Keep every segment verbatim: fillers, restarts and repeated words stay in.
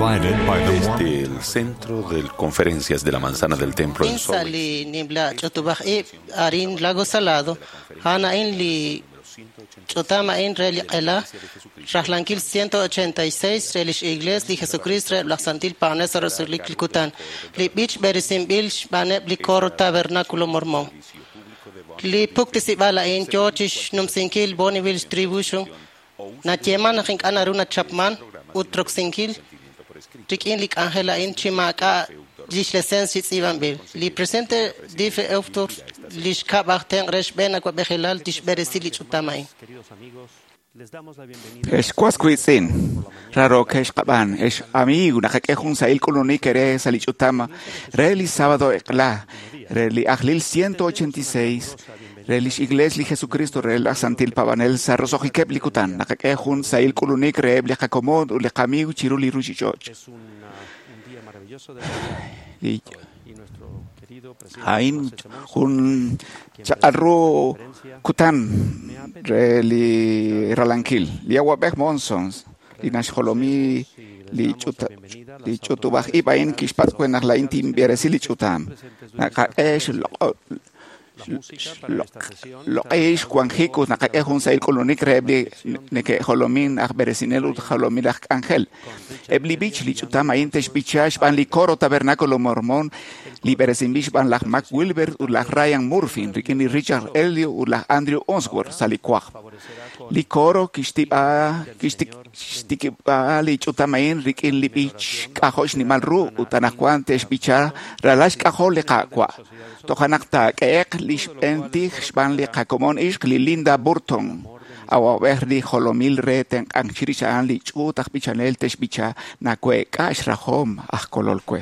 provided by the Desde el centro de conferencias de la manzana del templo en Seoul, Insali nibla chotubah e arin lago salado hana in li chotama in rel ela rahlankil ciento ochenta y seis relish iglesia de Jesucristo la santil panes rasulik likutan li bich berisim bilch bane li coro tabernáculo mormón li pukti bala in georgish numsinkil boniville distribution na cheman hink anaruna chapman utrok sinkil Rikin lik Angela in Chimaka Lish Lesensis Ivan Bill. Li presente dife autor Lish Kabachten Resh Bena Quabelal Dish Beresili Chutamai. Es quasquizin. Raro kesh qaban es amigo na que un sail coloni quere salir chutama. Reli sábado ekla. Reli Aglil ciento ochenta y seis. Relish Iglesia Jesucristo rel santil pavanel sarroso hikep likutan na que un sail coloni creb le jacomod le camigo chiruli ruchichoch. Y Ain un charro kutan reli ralankil liawa bek monsons li nash holomi li chuta li chutubah ibain kishpat kwenah la intim beresili chutam na ka esh lo lo esh kwanjiko na ka ehun sail kolonik rebli ne ke holomin ach beresinelu holomin ach angel ebli bich li chutam ain tesh bichash ban li coro tabernáculo mormón li beresin bich ban lach Mac Wilber u lach Ryan Murphy rikini Richard Elio u lach Andrew Onsworth salikwach li coro kishtiba kishtik kishtiba li chutam ain rikin li bich kahosh ni malru u tanakwan tesh bicha ralash kahol le kakwa tohanakta keek lish pentig span li kakomon ish li Linda Burton awa verdi holomil reten angchirisha an li chutak bichanel tesh bicha na kwe kash rahom ah kololkwe.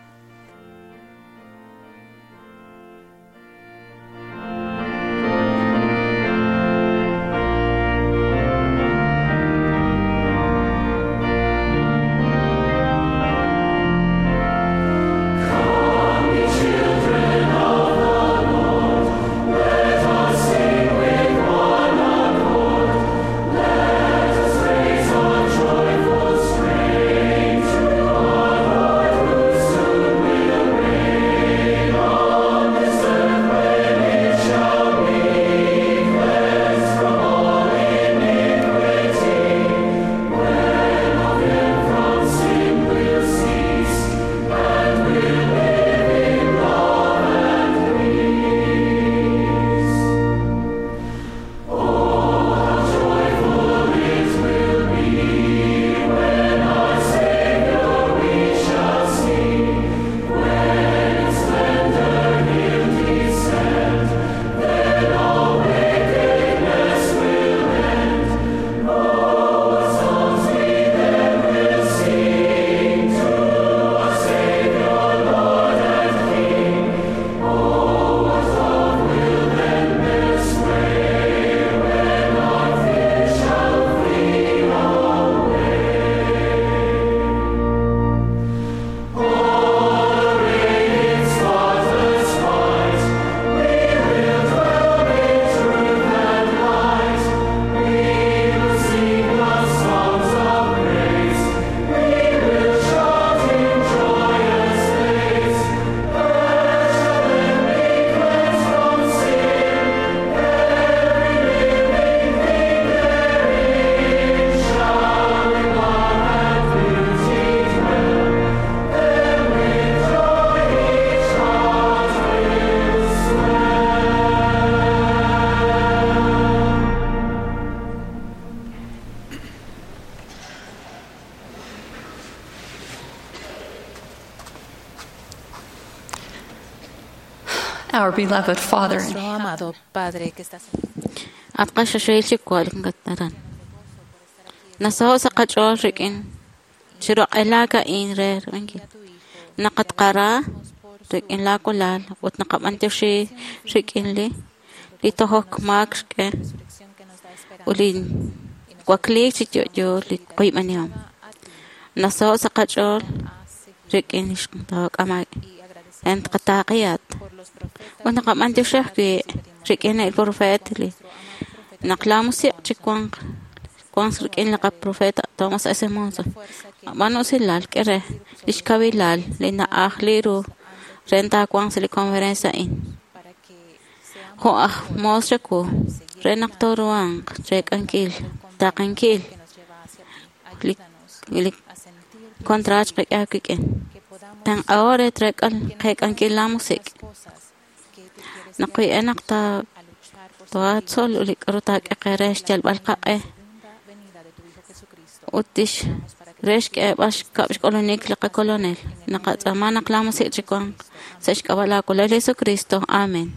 Our beloved Father in Nuestro heaven, amado Padre que estás Atqasha shaychi kwalin gataran. Nasaho sa kachol rikin. Shiro ilaka in re rinki. Nakat qara rikin la kulal ut naqamantir shi rikin li. Lito hok max ke. Ulin kwakli si yo li qoymaniam. Nasaho sa kachol rikin ishqtaq amay. Ent qataqiyat. Ut naqamantir shi rikin el profeta li. Naqlamu si chikwan kwans rikin laka profeta Thomas S. Monson. Mano silal kere lishkabilal lina akhliru renta kwans li konferensa in. Ho ah mostre ko renak toruang trek ankil tak ankil lik kontrat rek akiken. Tang ahora trek al kek ankil la musik. Nakui enak ta toat sol ulik rutak ekeresh jal balqaqe. Utish resh ke bash kabish kolonik laka kolonel. Nakat amanak la musik trikong sesh kabala kulele Jesu Kristo. Amen.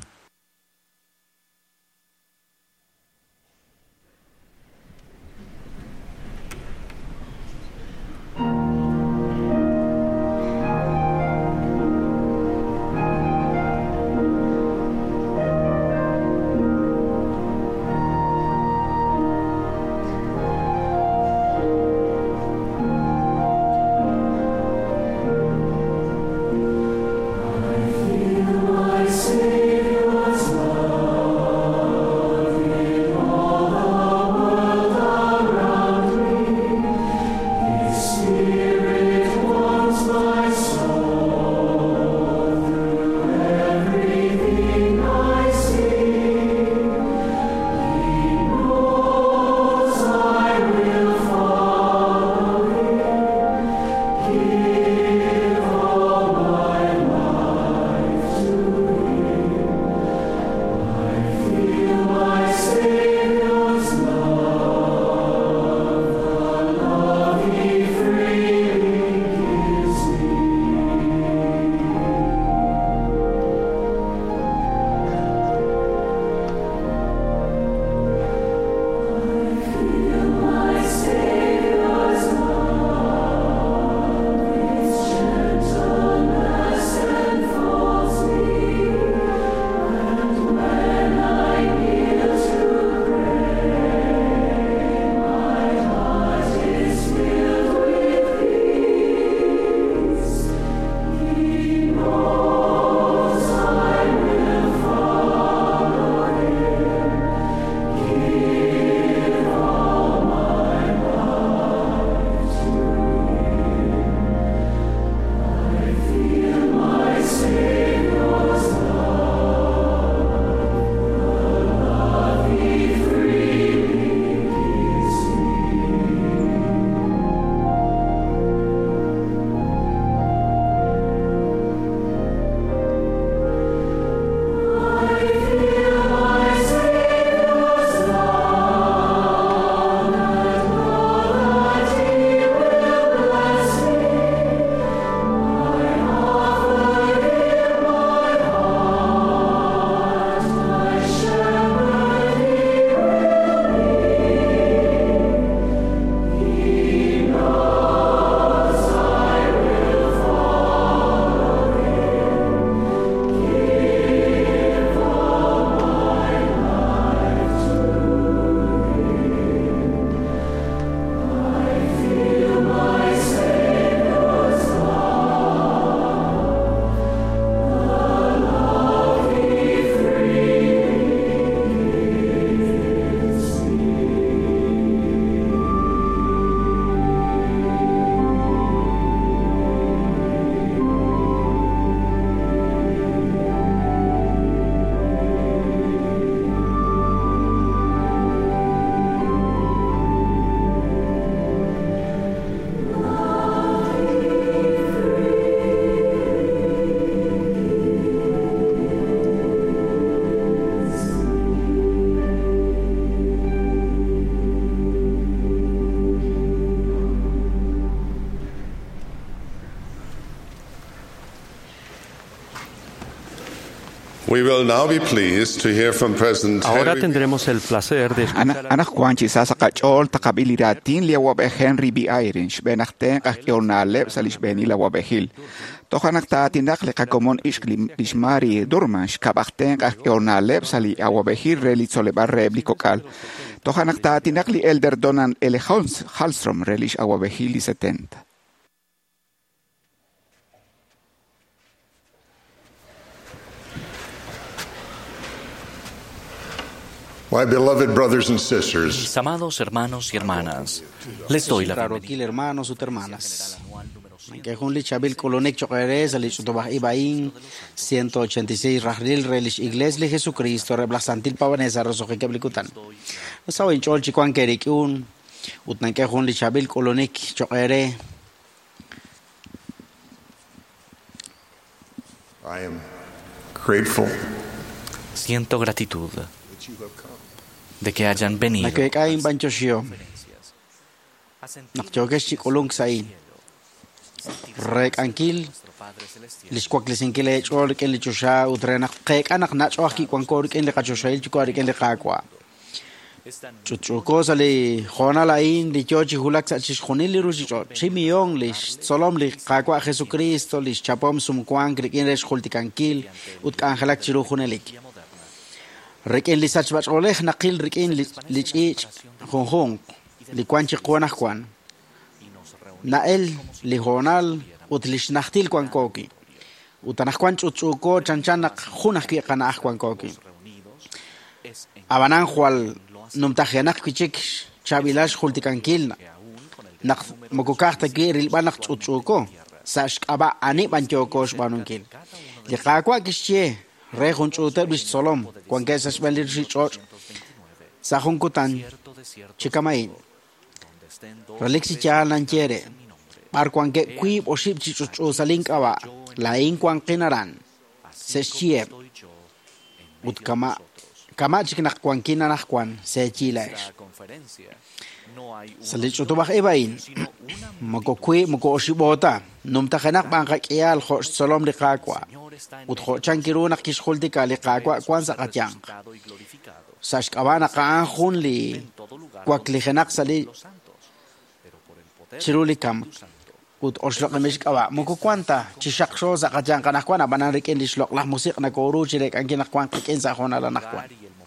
We will now be pleased to hear from President Ahora Henry. tendremos el placer de escuchar Ana Juanchi sasa kachol takabiliratin li wabe Henry B. Irish benakten kakionale salish beni la wabe hil. Tohanak ta tindak le kakomon ishklim ishmari durmansh kabakten kakionale sali awabe hil relitsole barre blikokal. Tohanak ta tindak li elder donan ele Hallstrom relish awabe hil setenta. My beloved brothers and sisters, Mis amados hermanos y hermanas, les doy la Claro, bienvenida. aquí hermanos y hermanas. Que es un lichabil colonek choqueres, el lichutobah ibaín, ciento ochenta y seis rajril relish iglesia de Jesucristo, reblasantil pavanesa, rosoje que blicutan. No saben chol chicuan kerikun, utnan que es un lichabil colonek choquere. I am grateful Siento gratitud de que hayan venido. Na que caen banchoshio. Nakchoques chicolung sain. Rek ankil. Liskwak lisinkile chol ken lichusha utrenak kek anak nacho aki kwankor ken le kachoshail chukari ken le kakwa. Chuchuko sali khona lain li chochi hulak sa chishkhonil li ruchicho. Chimiyon li solom li kakwa Jesucristo li chapom sumkwang ken resh khultikankil ut angelak chiru khunelik. Rekin li sachbach oleh nakil rekin li chich khonkhong li kwanchi kwanach kwan. Nael li honal ut li shnachtil kwan koki. Utanach kwan chuchuko chanchanak khunach ki kanach kwan koki. Abanan khwal numtajenak kichik chabilash khultikankil nak mokukahta ki rilbanak chuchuko sash aba ani banchokosh banunkil. Li kakwa kishye Re junchuta bis solom, cuan que esas velir si choch, sahun kutan, chicamain. Relixi cha lanchiere, par cuan que quib o ship chichuchu salink aba, la in cuan kinaran, se chie, ut kama, kama chiknak cuan kinanak cuan, se chilash. Salichutu bak ibain, mako kui, mako oshibota, num takenak bangkak ial hosh solom li kakwa. Utho chankiru nak kishkhultika li kakwa kwan sa katyang. Sash kabana kaan khun li kwak li khenak sali chiru li kam. Ut oshlok na mishik awa. Muku kwanta chishak sho sa katyang kanak kwan abanan rikin li shlok lah musik na koru chirek ang kinakwan kikin sa khona la nakwan.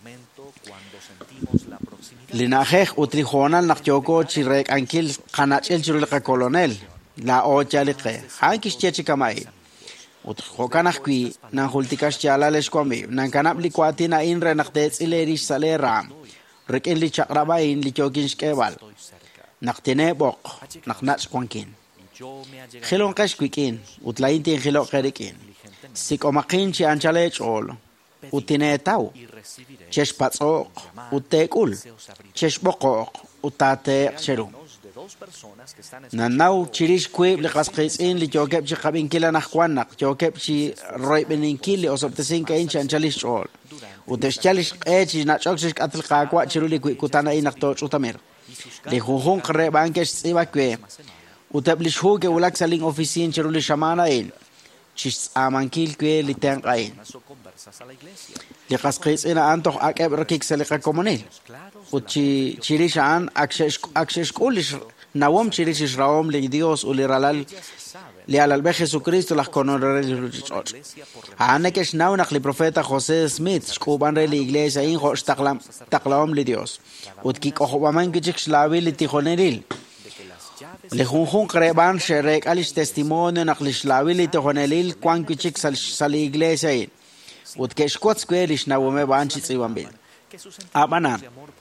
Linahek utri khonal nak choko chirek angkil kanachil chiru li ka kolonel. La ocha li ke. Hankish chechi kamay. Ut khokanach qui nan hultikas chala les kwami nan kanap li kwati na in renak dets ilerish salera rekin li chakraba in li chokin skebal naktene bok naknats kwankin khilon kash kwikin ut la intin khilo kherikin sikomakin chi anchale chol utine tau chesh patso utekul chesh boko utate cheru Nanau chirish kweb li qasqis in li jokeb chi qabin kila nakhwanak jokeb chi roibenin kili osoptesin ka in chanchalish chol uteshchalish qechi na chokchish qatl qaqwa chiru li kutana in naqto chutamir li khunkhun qre bankesh tsiba kwe utablish huge ulak saling ofisin chiru li shamana in chis amankil kwe li tenqain li qasqis ina antoh akeb rakik salika komunil uchi chirishan akshesh akshesh kulish nawom chirish raom li Dios uliralal li alal be Jesucristo las conorel anekesh naunak li profeta José Smith skuban re li iglesia in hosh taqlam taqlam li Dios utki qohwaman kichik slawi li tijoneril li junjun kreban sherek alish testimonio nak li slawi li tijoneril kwan kichik sal sal iglesia in utkesh kots kwelish nawome banchi tsiwambil Abana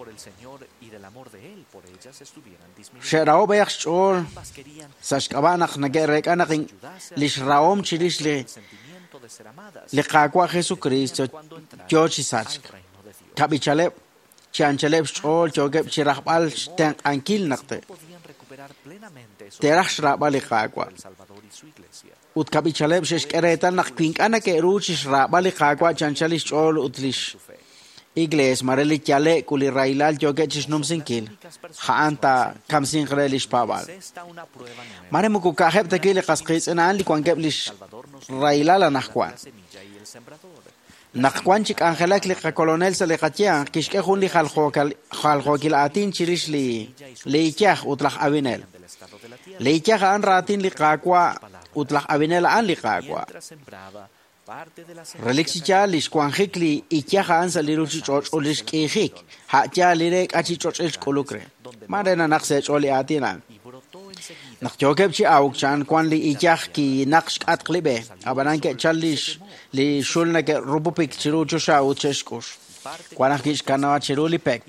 Sherao beach chor Sashkabanach nagerek anakin Lishraom chirish li Likakwa Jesucristo Jochi Sachk Kabichalep Chanchalep chor Jogep chirapal Tank ankil nakte Terach shraba likakwa Ut kabichalep sheshkeretan nak kwink anake ruchish raba likakwa chanchalish chor utlish Igles mareli chale kuli railal joge chisnum sinkil haanta kamsin grelish pabal mare muku kaheb takile qasqis an li kwan geblish railal anakwan nakwan chik angelak li kolonel sale qatia kishke khun li khalkhokal khalkhokil atin chirish li leichah utlakh avinel leichah an ratin li qaqwa utlakh avinel an li qaqwa Relixi chalish kwan hikli ichaja ansa liruchi choch olish kihik ha chalirek achi choch el kolukre marena nakse choli atina nak jokeb chi auk chan kwan li ichaj ki naksh atqlibe abanan ke chalish li shulna ke rubupik chiru chosha ucheshkush Cuando aquí canaba cheruli pek.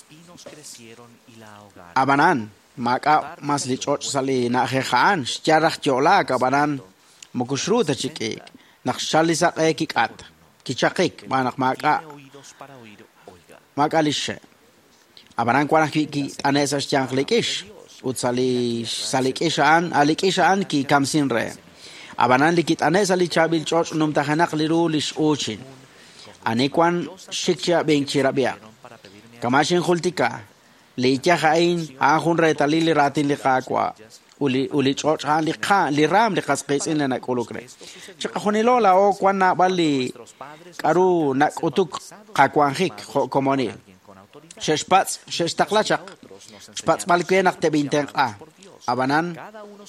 Abanan, maka mas lichot sali na hehan, sjarach jola kabanan mokushruta chikik. Nak shalisa ekik at. Kichakik, manak maka maka lishe. Abanan cuando aquí anesas janklikish. Ut sali salikishaan alikishaan ki kamsin re. Abanan likit ane sali chabil church num tahanak liru lish ochin. Ane kwan shikcha beng chirabia. Kamashin khultika. Licha hain ahun re talili ratin likakwa. Uli uli church han likha liram likasqis in na kolokre. Chakahunilo la o kwan na bali karu nak utuk kakwanhik komoni. Sheshpats sheshtaklachak. Spats balkwe nak te binteng a. Abanan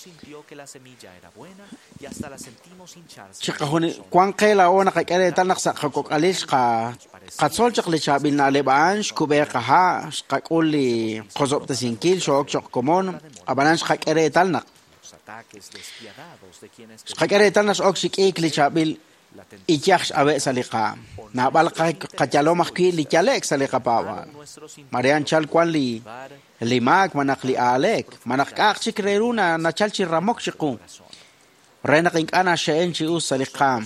chikahuni kwan kela o nakakere tal nak sa kakok alis ka katsol chak li chabil na alebaan shkube kaha shkakuli kozop ta sinkil shok chok komon abanan shkakere tal nak shkakere tal nak shok shikik li chabil ichach awe salika na bal ka kachalo makwi li chalek salika pawan marian chal kwan li limak manak li alek manak kak chikreruna na chal chiramok chiku renak inkana sheen chi us salikam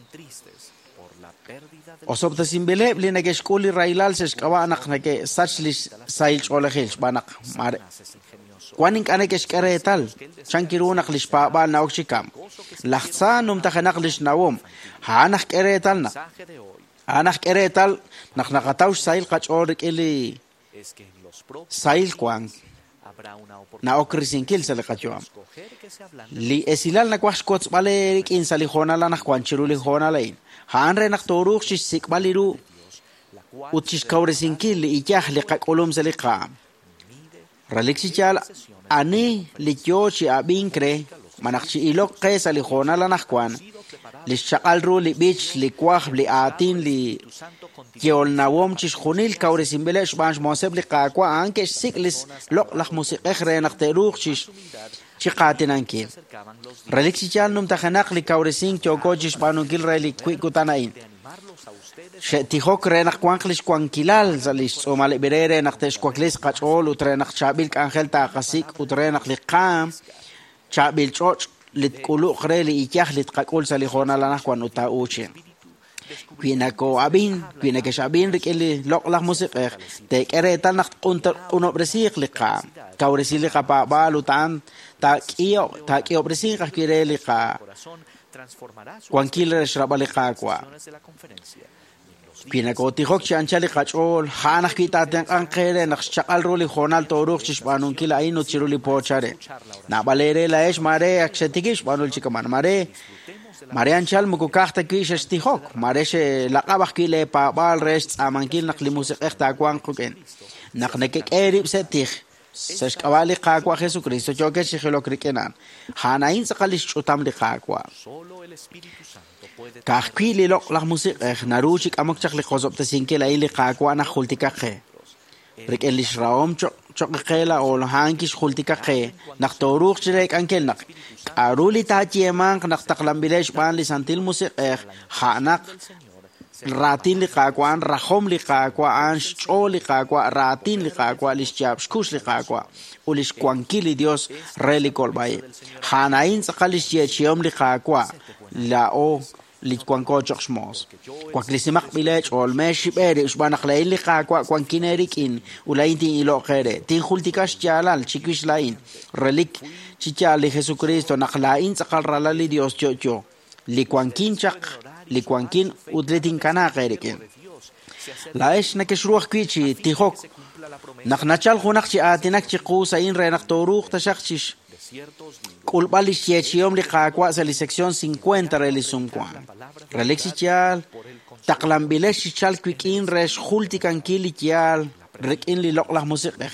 osob ta simbeleb li nagesh kuli railal ses kawa anak nage sachlis sail cholehil banak mare kwan inkana kesh karetal chankirunak lish paabal na okshikam lahtsan num takhanak lish nawom hanak karetal na hanak karetal nak nakataush sail kachorik ili sail kwan na okrisinkil sa lakachuam li esilal na kwash kots balerik in sa lihona la na kwan chiruli hona lain hanre nak toruk shis sikbaliru utshis kaurisinkil li ityah li kakulum sa likam ralik si chal ani li kyo chi abinkre manak chi ilok kay sa lihona la na kwan li shakal ru li bich li kwah li atin li kiol nawom chis khunil kaure simbele shbanj moseb li qaqwa anke siklis lok lakh musiqeh re naqteruk chis chiqatin anke relik si chal num takhanak li kaure sing choko chis banukil re li kwikutanain Shetihok re naqwanklish kwankilal zalis somale berere naqtesh kwaklis qachol utre naqchabil kanjel ta qasik utre naqliqam chabil choch litkulu khre li ikyah litqakul salihona lana kwan uta uche kwina ko abin kwina ke shabin rikeli loqlah musiqeh te kere tal naq qunta uno bresiq liqa kawresi liqa pa balutan ta kiyo ta kiyo bresiq kire liqa kwankil reshraba liqa kwa kwina ko tihok chanchali qachol hanak kitaten anqere naqchaqal roli khonal toruk chishbanun kila ino chiruli pochare na balere la esh mare akshetikish banul chikaman mare mare anchal muku kahta kish tihok mare she laqabah kile pa bal rest amankil naqli musiqeh ta kwan quken naqneke erib setih sesh kawali qaqwa Jesucristo choke shihlo krikenan hanain saqalish chutam li qaqwa Kahkwili lok lak musik eh naruchik amok chak li khozop ta sinke la ili qaqwa na khultika khe rik elish raom chok chok khela ol hankish khultika khe nak toruk chirek ankel nak aruli ta chiemang nak taklam bilesh ban li santil musik eh hanak ratin li qaqwa rahom li qaqwa an chol li qaqwa ratin li qaqwa lish chap shkush li qaqwa ulish kwankili dios reli kolbay hanain saqalish chiom li qaqwa la o li kwanko choxmos kwaklisimak bilech ol meshi bere usbanak lain li qaqwa kwankinerikin ulain tin ilo khere tin khultikash chalal chikwish lain relik chichali Jesucristo naqlain saqal ralali dios chocho li kwankin chaq li kwankin udletin kana kherekin la esh nakeshruh kwichi tihok naqnachal khunak chi atinak chi qusain re naqtoruk tashaqchish Kulbali chiom li qaqwa sa li sección cincuenta realizum kwan. Relexi chial, taqlambilesh chal kwikin resh khulti kankili chial, rekin li lok las musiqeh.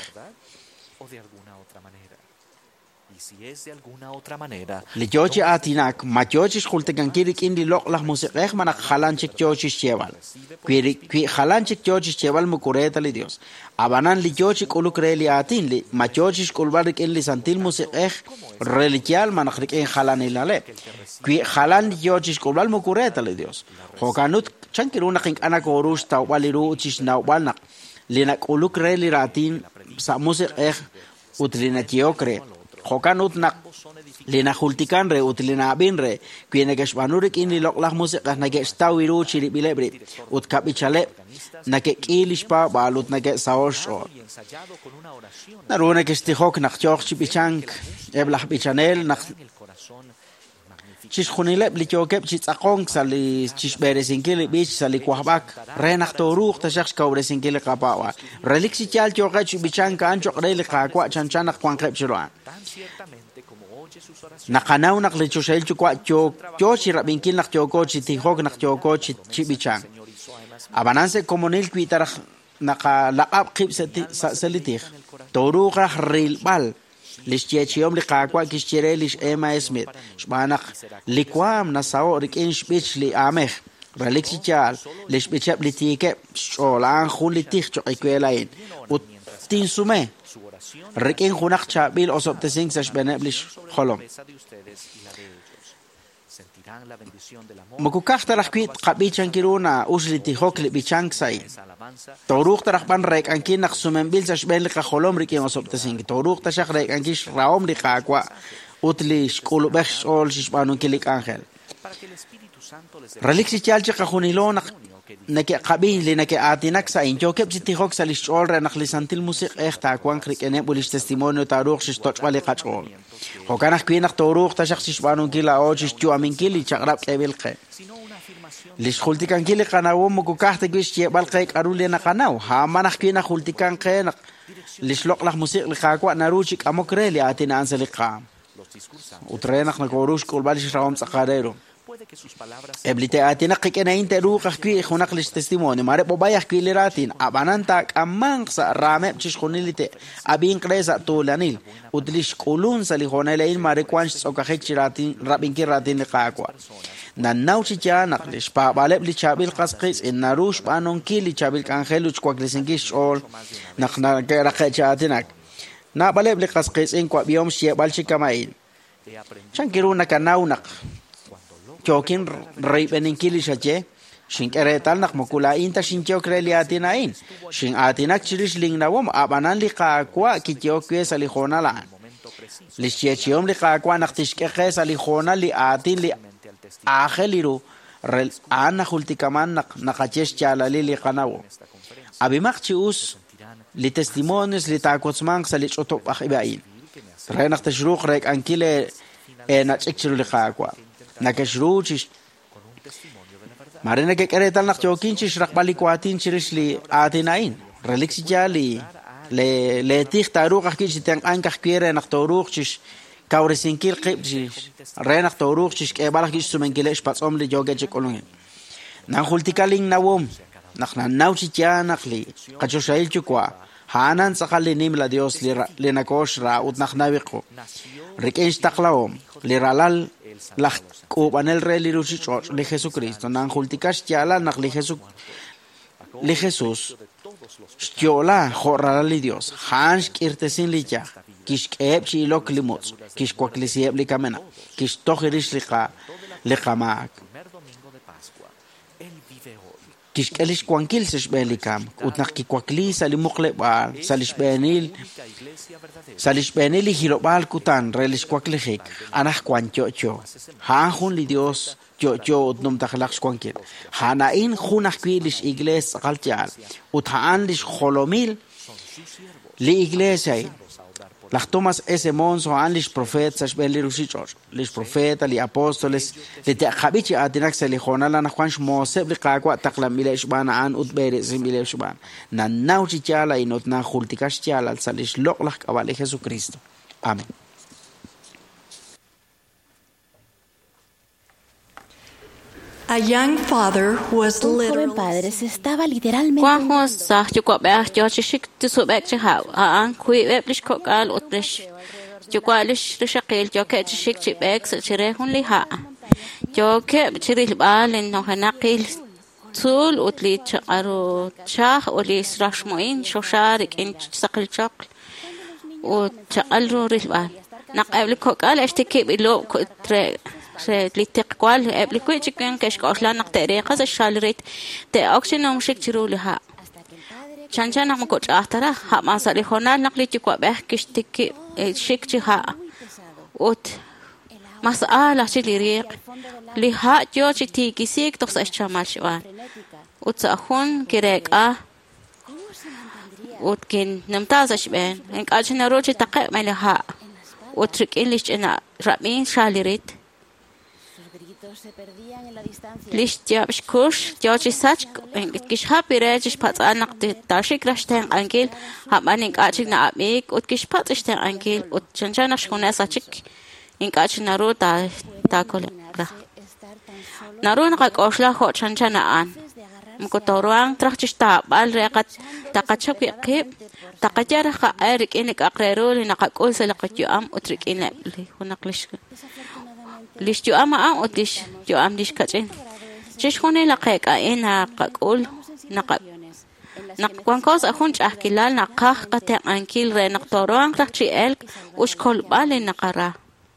Li jochi atinak, ma jochi khulti kankili kin li lok las musiqeh manak khalanchik jochi cheval. Kwi khalanchik jochi cheval mukureta li Dios. Abanan li jochi kuluk reli atin li ma jochi kulbarik in li santil musiqeh religial manakrik en khalan ilale. Kwi khalan jochi kulbal mukureta li Dios. Hokanut chankiruna qink ana korush tawbaliru chish nawbalnaq linak uluk re liratin sa music eh utlina tiokre xokan utnaq lina hultikan re utlina bin re kuine geshbanurik in loklah music na gestawiru chiri bilebri ut kapichale na ke kilishpa balut na ke saosh naruna ke stihok na chokh chipichank eblah bichanel na chis khunile blichokep chis aqong sali chis beresinkel bich sali kwahbak renax toruq tashakh kawresinkel qapawa relixi chal chokha chibichan kan chokre qaqwa chanchan qwanqep chirwa nakanaw naklicho shel chukwa chok chochi rabinkil nak choko chitihok nak choko chibichan abananse komonil kwitar naka laqab qib salitih toruqa rilbal lishchiachiyom liqaqwa kishchire lish ema esmit shbanak likwam nasao rikin shbich li ameh relixi chal lish bichap litike sholan khun litih choqikwelain ut tinsume rikin khunak chabil osop tesing sashbeneblish kholom Mukukah tarah kwit qabichan kiruna usliti hokli bichang sai Toruq tarah ban rek ankin nak sumembil sashben liqa kholom rikin osop tesing Toruq tashak rek ankish raom liqa akwa utli shkulu besh ol shishbanun kilik angel Relixi chal chiqa khunilon nake qabi li nake atinak sa injo kep jitihok sa lishol re nak lisantil musik eh ta kwan krikene bulish testimonio taruq shish tochwali qachol hokanak kwinak toruq tashak shishbanun kila o shish chu amin kili chakrab kebil qe lish khultikan kili qanawo mukukahte kwish chebal qe karuli na qanaw ha manak kwinak khultikan qe nak lish loqlaq musik liqaqwa naruchik amokre li atina ansa liqa utrenak nakorush kulbalish rawam tsaqarero Eblite atina qikena interu qaqwi khunak lis testimonio mare bobayah kwiliratin abananta amang sa rame chish khunilite abin qresa tulanil udlish qulun sali khonelain mare kwanch sokahek chiratin rabin kiratin liqaqwa nanau chicha naqlish pa baleb li chabil qasqis inarush banon kili chabil kangeluch kwaklisingish ol naqna qeraqachatinak na baleb li qasqis in kwa biom shiebal chikamain chankiruna kanaunak chokin reibenin kilishache shin keretal nak mukula inta shin chokreli atinain shin atinak chirish lingnawom abanan liqa kwa kichokwe salihona la lischiachom liqa kwa naktishke salihona li atin li akheliru rel ana hultikaman nak nakachesh chalali liqanawo abimakchius li testimonios li takotsman salichotop akhibain renak tashruq rek ankile ena chikchiru liqa kwa nakashruchish marina ke keretal nak chokinchish rakbali kwatin chirish li atinain relixi jali le le tikh taruq akish tan ankah kwere nak toruq chish kawresinkil qibchish renak toruq chish ke balak chish sumenkilesh patsom li joge chikolung nan hultikaling nawom nakna nauchi chanakli qachoshail chukwa hanan sakali nimla dios li li nakosh ra utnakhnawiqo rikensh taqlawom li ralal la kubanel re lirushi church li Jesucristo nan hultikash chala nak li Jesús li Jesús chola jorra li Dios hans kirtesin li ja kish keb chi lok limots kish kwaklisieb li kamena kish tohirish li qa li qamak kish kelish kwankil sesh belikam utnak ki kwaklisa li muqlebal salish benil salish benil li hilobal kutan relish kwaklihik anah kwanchocho ha hun li Dios chocho utnum takhlaq kwankil hanain khunah kwilish igles qalchal uthaan lish kholomil li iglesia Las tomas ese monzo han lis profetas beli rusichor lis profeta li apóstoles li taqabichi atinak se li khonala na khwansh moseb li qaqwa taqlam ila shbana an utbere sim ila shban na nauchi chala inot na khultikash chala salish loqlaq qabali Jesucristo. Amén. A young father was Un joven padre se estaba literalmente Cuando sa chukwa ba jo chik tisu bek chha an kui web lish kokal utlish chukwa lish rishaqil jo ke chik chibek se chire hun li ha jo ke chiril balen no hanaqil tul utli charu chah uli srashmoin shosharik in saqil chaq u chaqal ril bal naqabli kokal eshtiki bilo tre لتق قال قبل كوي تكون كش كأصلا نقطريقة الشالريت تأكشن نمشك ترولها شان شان نحن كوش أحترا ها ما صار خنا نقلي تقوى به كش تك شك تها وت مسألة شليريق لها جو تي كيسيك تقص الشمال شوان وتأخون كريك آه وتكن نمتاز شبان إنك أجنا روجي تقع ملها وترك إنليش أنا رابين شالريت ليش جابش كوش جاوشي ساتش إنك كيش هابي راجش بات أنك تاشيك رشتين أنجيل هاب أنك أجنا أبيك وتكيش بات اشتين أنجيل وتشنجانا شكونا ساتشك إنك أجنا رو تا تاكل را نارو نقاك أوشلا خو تشنجانا آن مكتوروان ترخش تابال رقت تقتشب يقيب تقجر خائرك إنك أقرروا لنقاك أول سلقت يوم أترك إن لي ونقلش ليش يوم أم أتليش يوم ليش كتين جيش هوني لقيك إن قاقول نق نقوان كوز أخونش أحكي لال نقاخ قتن أنكيل ري نقتوروان ترخشي إلك وش كل بالي نقرا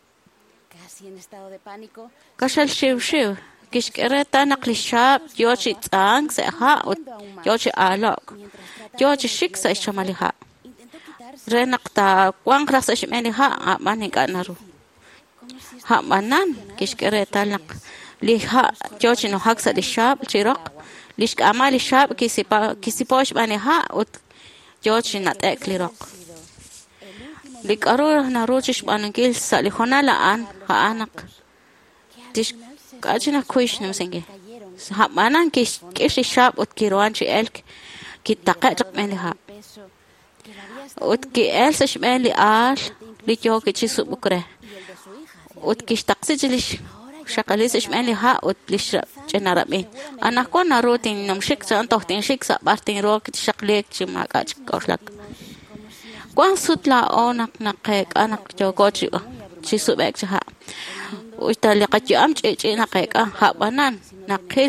كشل شيو شيو كيش كرتا نقل الشاب يوشي تانك سيها يوشي آلوك يوشي شيك سيشماليها رنقتا قوان خلاص اشماليها ماني قانرو ها منان كيش كرتا نق ليها يوشي نوحاكسا للشاب شيروك ليش كامال الشاب كيسي بوش مانيها يوشي نتاك ليروك ليك أرو نروجش بانجيل ساليخونا لآن ها آنق تيش كأجنا كويش نمسنجي هبانا كيش كيش الشاب وتكيروان شي إلك كي تقاجق منها وتكي إلس شمالي آل ليجو كيشي سوق بكره وتكيش تقسج ليش شقليس شمالي ها وتليش جنا ربي أنا كنا روتين نمشيك سانتو تنشيك سبارتين روك تشقليك شما كاجك أوشلك كوان سوتلا أونك نقيك أنا جوجوجي شي سوق بيك شها ويتلقى يوم شيء نقيك هابنان نقيل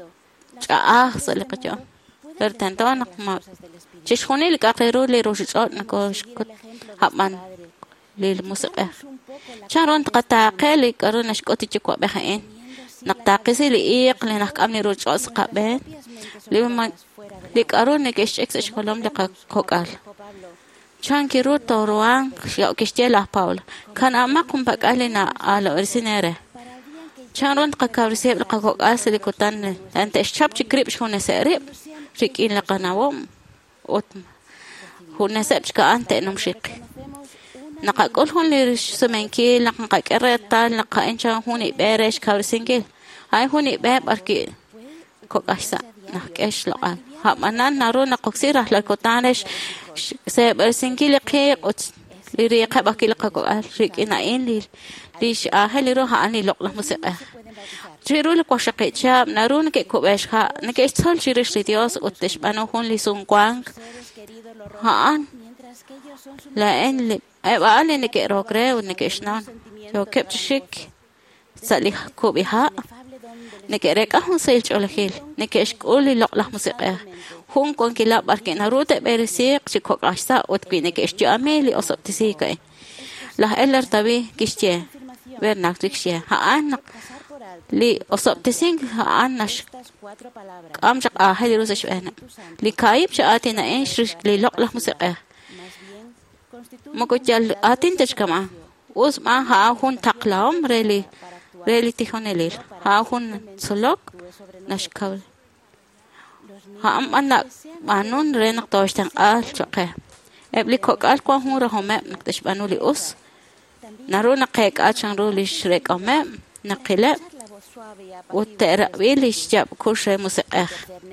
جاء سلقى يوم برتندون نقما تشخوني لكاقيرو لروشات نكوش هابمان للموسيقى شارون تقطع لي كرونش كوتي تشكو بخين نقطاقسي لإيق لنك أمني روشات سقابين لما لكارون نكش إكسش كلام لك كوكال شان كيرو توروان يو كشتيلا باول كان أماكم بقالنا على أرسنيره شان قكارسيب لقاكوك أسلي كتان أنت الشاب تقريب شون سقريب ريكين لقناوم وتم هو نسبش كأنت إنهم شيق نقاكل هون ليش سمنكي نقاك الرتا نقا إنشان هوني بارش كارسينكيل هاي هوني باب أركي كوك أحسن نحكيش لقان هامنان نارو نقوكسيره لكتانش سيب أرسينكي لقيق لريقة باكي لقاكو ريكينا إين لي ليش أهل روها عني لقلة موسيقى جيرو لك وشقيت شاب نارو نكي كوباش ها نكي اشتغل شيرش لديوس وتشبانو هون لي سونقوانك هان لأن لي أبقى لي نكي روكري ونكي اشنان جو كبت شك سالي كوبي ها نكي ريك أهون سيلش أولخيل نكي اشكولي لقلة موسيقى هون كون كلا باركي نارو تقبيرسيق شكوك عشتا وتكوي نكي اشتو أميلي أصب تسيكي لا إلا ارتبي كشتيه برناك تكشيه هان لي أصاب تسين عنش أمجق أهلي روزش أنا لكايب شآتنا إيش للقلة موسيقى ما قلت جل آتين تجمع واسمع ها هون تقلام ريلي ريلي تهون ليل ها هون سلوك نشكول ها أم أنا مانون رينك توشتن آل شقة قبل كوك آل كوا هون رهم نكتش بانو لي أس نرو نقيك آشان رو ليشرك أمام نقلة والترقبي ليشجاب كل شيء موسيقى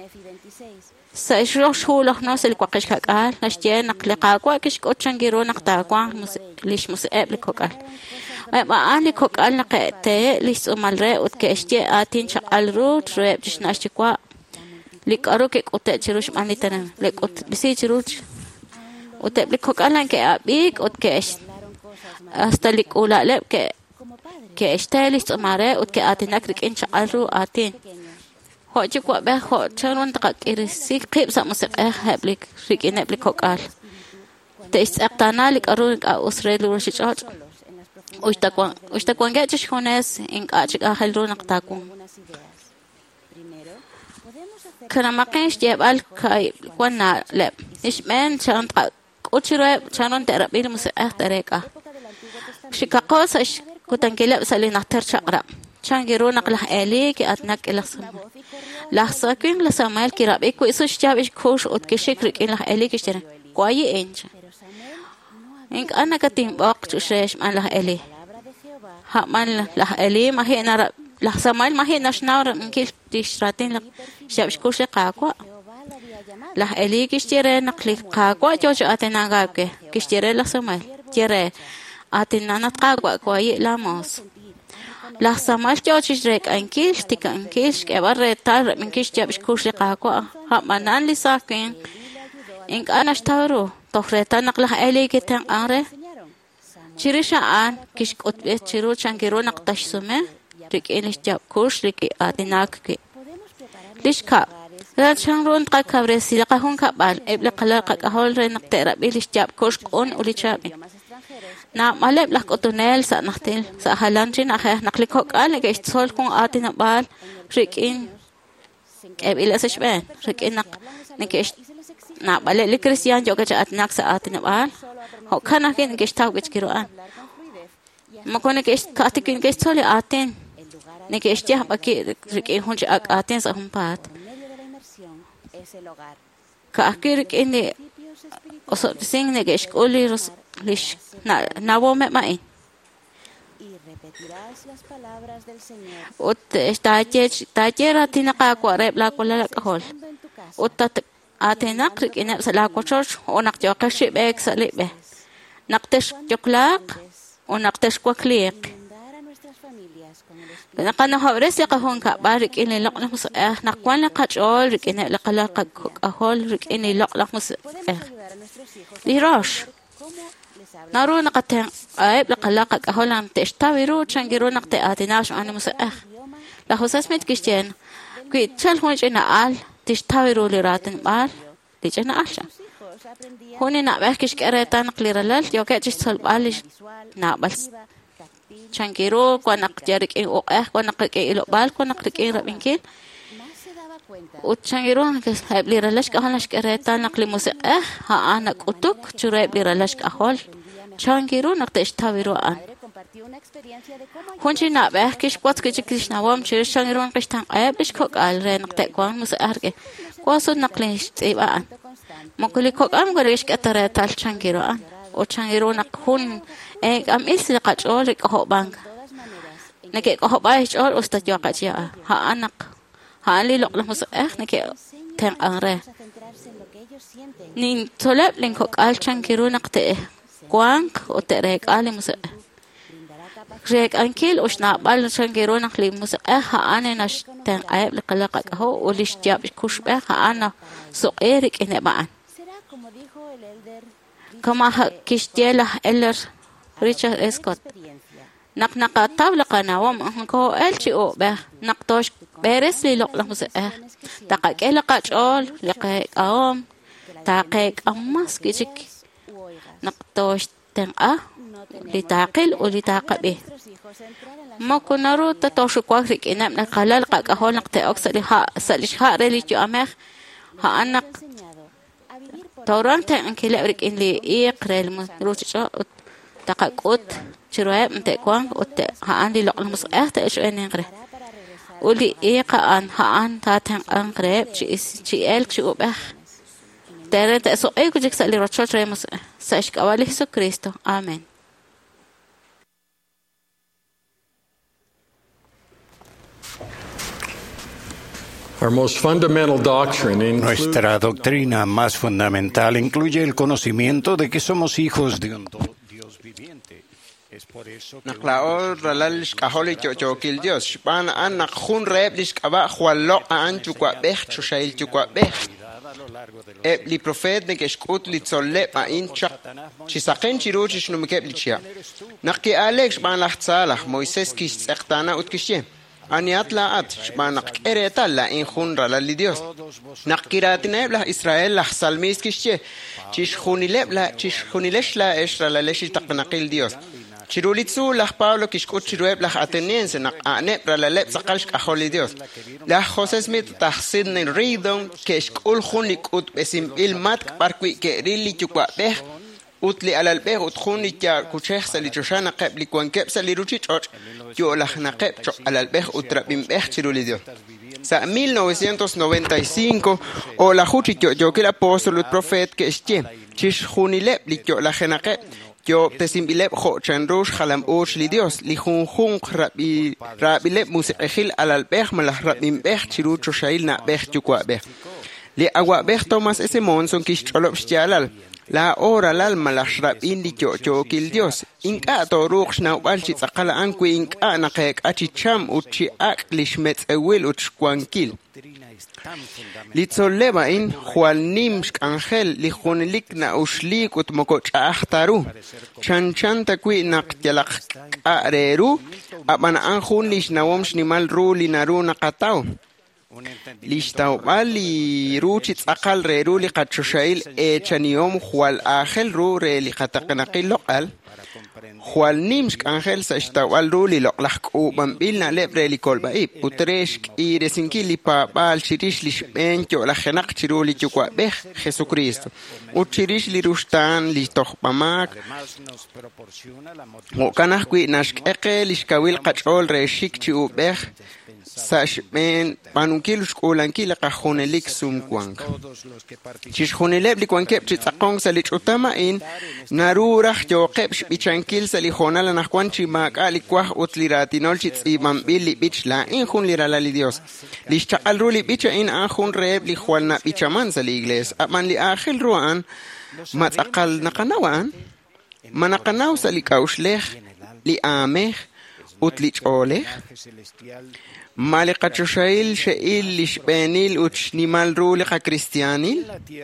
سيشرح هو لخناس اللي قاقش كقال نشتي نقل قاقوا كش كوتشان جيرو نقطعوا ليش موسيقى بلكوكال ما أنا كوكال نقطة ليش أمال رأي وتكشتي آتين شقال رو ترى بتش ناشتكوا لك أروك كوتة تروش ماني تنا لك كوت بسي تروش وتبلك كوكال لانك أبيك وتكش أستلك أولا لك كأشتالي سمارة وتكأتين أكرك إن شاء الله آتين هو جوا به هو شلون تقاك إرسي قيب سامسك هبلك ريكين هبلك هقال تيس أقتنا لك أرونك أسرة لورشيج Ushtakuan ushtakuan gachis jones in kachik ahelru naqtakun. Karamakin jebal kai kwana leb. Ismen chan uchire chanon terabil mus ahtareka. Shikaqos ish kutankilab sali nahtar chaqra. Changiru naqlah ali ki atnak ilaksam. Lahsakin la samal kirab iku isush jab ish kush ut kishikrik ilah ali kishtira. Kwayi encha. Ink ana katim baq chushresh man lah ali. Ha man lah ali ma hi nara lah samal ma hi nashnawr nkil tishratin la shab kush qaqwa. Lah ali kishtira naqli qaqwa jojo atena gabke. Kishtira la samal. Tire atena natqaqwa kwayi lamos. Lah samal jojo rek ankil tik ankil ke barre tar min kish jab kush qaqwa. Ha manan li sakin. Ink ana shtawru Tofreta naqlah ali kitan are chirishaan kish qutbet chiru changiru naqtash sume rik elish jab kush rik atinak ki lishka la changrun qa kabresi la qahun kabal ebla qala qa hol re naqtera bilish jab kush on ulichabi na maleb la qotunel sa naqtil sa halanjin akha naqlik hok al ke sol kun atina bal rik in ebila sashban rik in nikesh na bale li Christian jo kacha atnak sa atin bal ho kana ken gestaw gech kiroan makone ke katikin ke sole atin ne ke estia baki ke hunj ak atin sa humpat ka akir ke ne oso sing ne ke skoli lish na na wo me mai ut esta chech ta chera tinaka ko rep la ko la hol ut Atenak rik ina sa lakochoch o nakjokashi bek sa libe. Naktesh joklak o naktesh kwaklik. Nakana hawres ya kahon ka barik inilok na musa eh nakwan na kachol rik ina lakalakag ahol rik inilok na musa eh. Lirosh. Naru nakateng ay lakalakag ahol ang teshtawiru changiru nakte atinash ano musa eh. Lahosas met kishtiyan. Kuit chal hunch ina al. Tishtawiru liratin bal dijana asha honi na bakish kereta naqliralal yoke tisol balish na bal changiru ko naqjarik in o eh ko naqrik ilo bal ko naqrik in rabinkil ut changiru kes habliralash ka halash kereta naqli musa eh ha anak utuk chureb liralash ka hol changiru naqtishtawiru an Hunchi na bakish kwat kichi krishna wam chir changiru qishtang ayblish kok al re naqte kwang musa arge kwaso naqlish tibaan mokuli kok am gorish katare tal changiru an o changiru naqhun e am isli qachol ko bang nake ko baish ol usta jaqachia ha anak ha li lok musa eh nake tang are nin tolab len kok al changiru naqte kwang o terek ali musa Rek ankil usna bal changiru naqli musa eh ha ane nash tang ayab liqalaqa ho ulish jab kush ba ha ana suqirik ine baan kama kishtela eller Richard Scott nak naqataw laqana wam ko elchi o ba naqtosh beres li loq la musa eh taqaqela qachol liqa awam taqaq ammas kichik naqtosh tang a litaqil o litaqabe ما كنا رو تتوشوا كوارك إنام نقلل قاك أهول نقطة أكثر ها سالش ها رلي جو أمخ ها أنك توران تأنك لا أريك إن لي إيه قرال مروتشة تقاقوت شروع من تقوان وت ها عندي لقل مسقاه تأشوا إني غره ولي إيه قان ها عن تاتن أنقرب شيء شيء إلك شيء أبخ ترى تأسو أي كجك سالي رتشة رمس سأشك أولي سو كريستو آمين. Our most fundamental doctrine includes Nuestra doctrina más fundamental incluye el conocimiento de que somos hijos de un Dios viviente. Es por eso que naqlaol ralalish kaholi chochokil Dios shpan an naqhun reblish kaba khwallo an chukwa beh chushail chukwa beh e li profet de keshkut li tsolle ma incha chisaqen chiruch shnumkeb lichia naqi alex ban lahtsalah moises kis tsaqtana utkishye Aniat laat shbanak ereta la in khunra la Dios naqiratina la Israel la salmis kishye chish khunileb la chish khunilesh la eshra la lesh taqnaqil Dios Chirulitzu las Pablo kishkut chirueb las ateniense na ane para la lep sakalsh kaholi Dios. La José Smith tahsid ne ridon kishkul hunik ut besim il mat parqui ke rili chukwa beh utli alal beh ut hunik ya kucheh sali joshana qabli kwan kep sali ruchi choch yo la na qep cho alal beh utrabim beh chiruli Dios. Sa mil novecientos noventa y cinco o la huchi yo yo que el apóstol el profeta que estie chish hunilep li yo la genaqe yo tesimbilep ho chanrush khalam ush li Dios li hun hun rabi rabilep musiqil alal beh malah rabim beh chirucho shail na beh chukwa beh li agua beh Thomas ese monson kish cholop shalal la hora al alma la shrabin li yo yo kil Dios inka toruch na balchi tsaqala anku inka na qek achicham uchi aklish met ewil uch kwankil Litzoleva in Juan Nimsk Angel li Juanilik na ushlik ut mokoch ahtaru chanchanta kui naktialak areru aban anjun lish nawomsh nimal ru li naru nakatao listau bali ruchit akal reru li qachoshail e chaniom Juan Angel ru re li qataqnaqil loqal Juan Nimsk Angel sa istawal ruli loqlaq u bambil na lebre li kolbai putresh i resinki li pa bal chirish li shbencho la khenaq chiruli chukwa beh Jesucristo u chirish li rustan li tohpamak o kanah kui nashk eqe li shkawil qachol reshik chi u beh sash men panunkil shkolankil qahonelik sumkwang chish honeleb li kwankep chitsaqong sa li chutama in narurah joqeb bichankil sa li honala nakwanchi mak ali kwah utliratinol chits ibambil li bichla in hun li rala li Dios li shaqal ruli bicha in ahun reb li khwalna bichaman sa li igles aman li akhil ruan matsaqal naqanawan manaqanaw sa li kaushleh li ameh utlich oleh Malika Choshail Sheil Lishbenil Uchnimal Rulika Christianil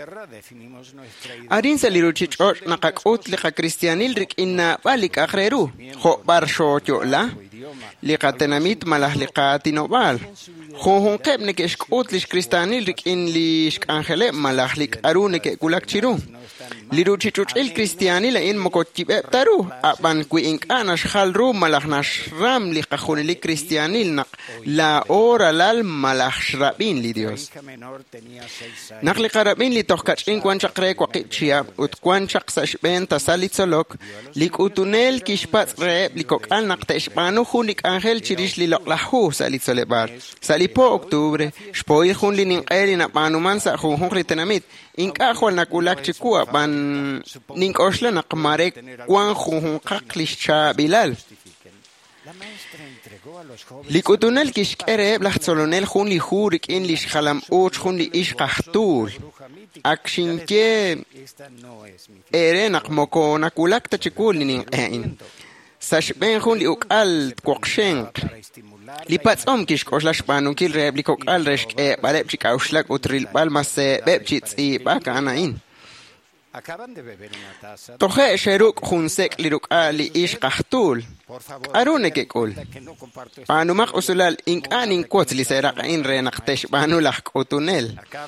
Arin Saliruchich Or Nakakut Lika Christianil Rik Inna Balik Akreru Ho Barsho Yola Likatenamit Malah Likatinoval Ho Keb Nekeshk Utlish Christianil Rik In Lishk Angele Malahlik Aruneke Kulakchiru Liruchichuch el Christianil in Mokochibet Taru Aban Kuinkanash Halru Malahnash Ram Likahunili Christianil Nak La hora lal malash rabin li Dios. Nakli karabin li tohkach in kwan chakre kwa kitchia ut kwan chak sa shben tasalit solok lik utunel kishpat re likok al nakta ishbano hunik angel chirish li loklahu salit solebar. Salipo octubre shpoil hun li ninqeri na panuman sa hun hun ritenamit inka hwal nakulak chikua ban ninkoshla nakmarek kwan hun hun kaklish cha bilal. Likutunel kishkere blachtsolonel hun li hurik in lish khalam och hun li ish qahtul akshinke ere naqmoko nakulak tachikul nin ein sashben hun li ukal qoqshen li patsom kishkosh lashpanu kil repliko al reshk e balep chikauslak utril balmas bebchits i bakanain Toje sheruk hunsek liruk ali ish qahtul arune ke kul panu maq usulal inkan in quotes li seraq in renaqtesh panu laq utunel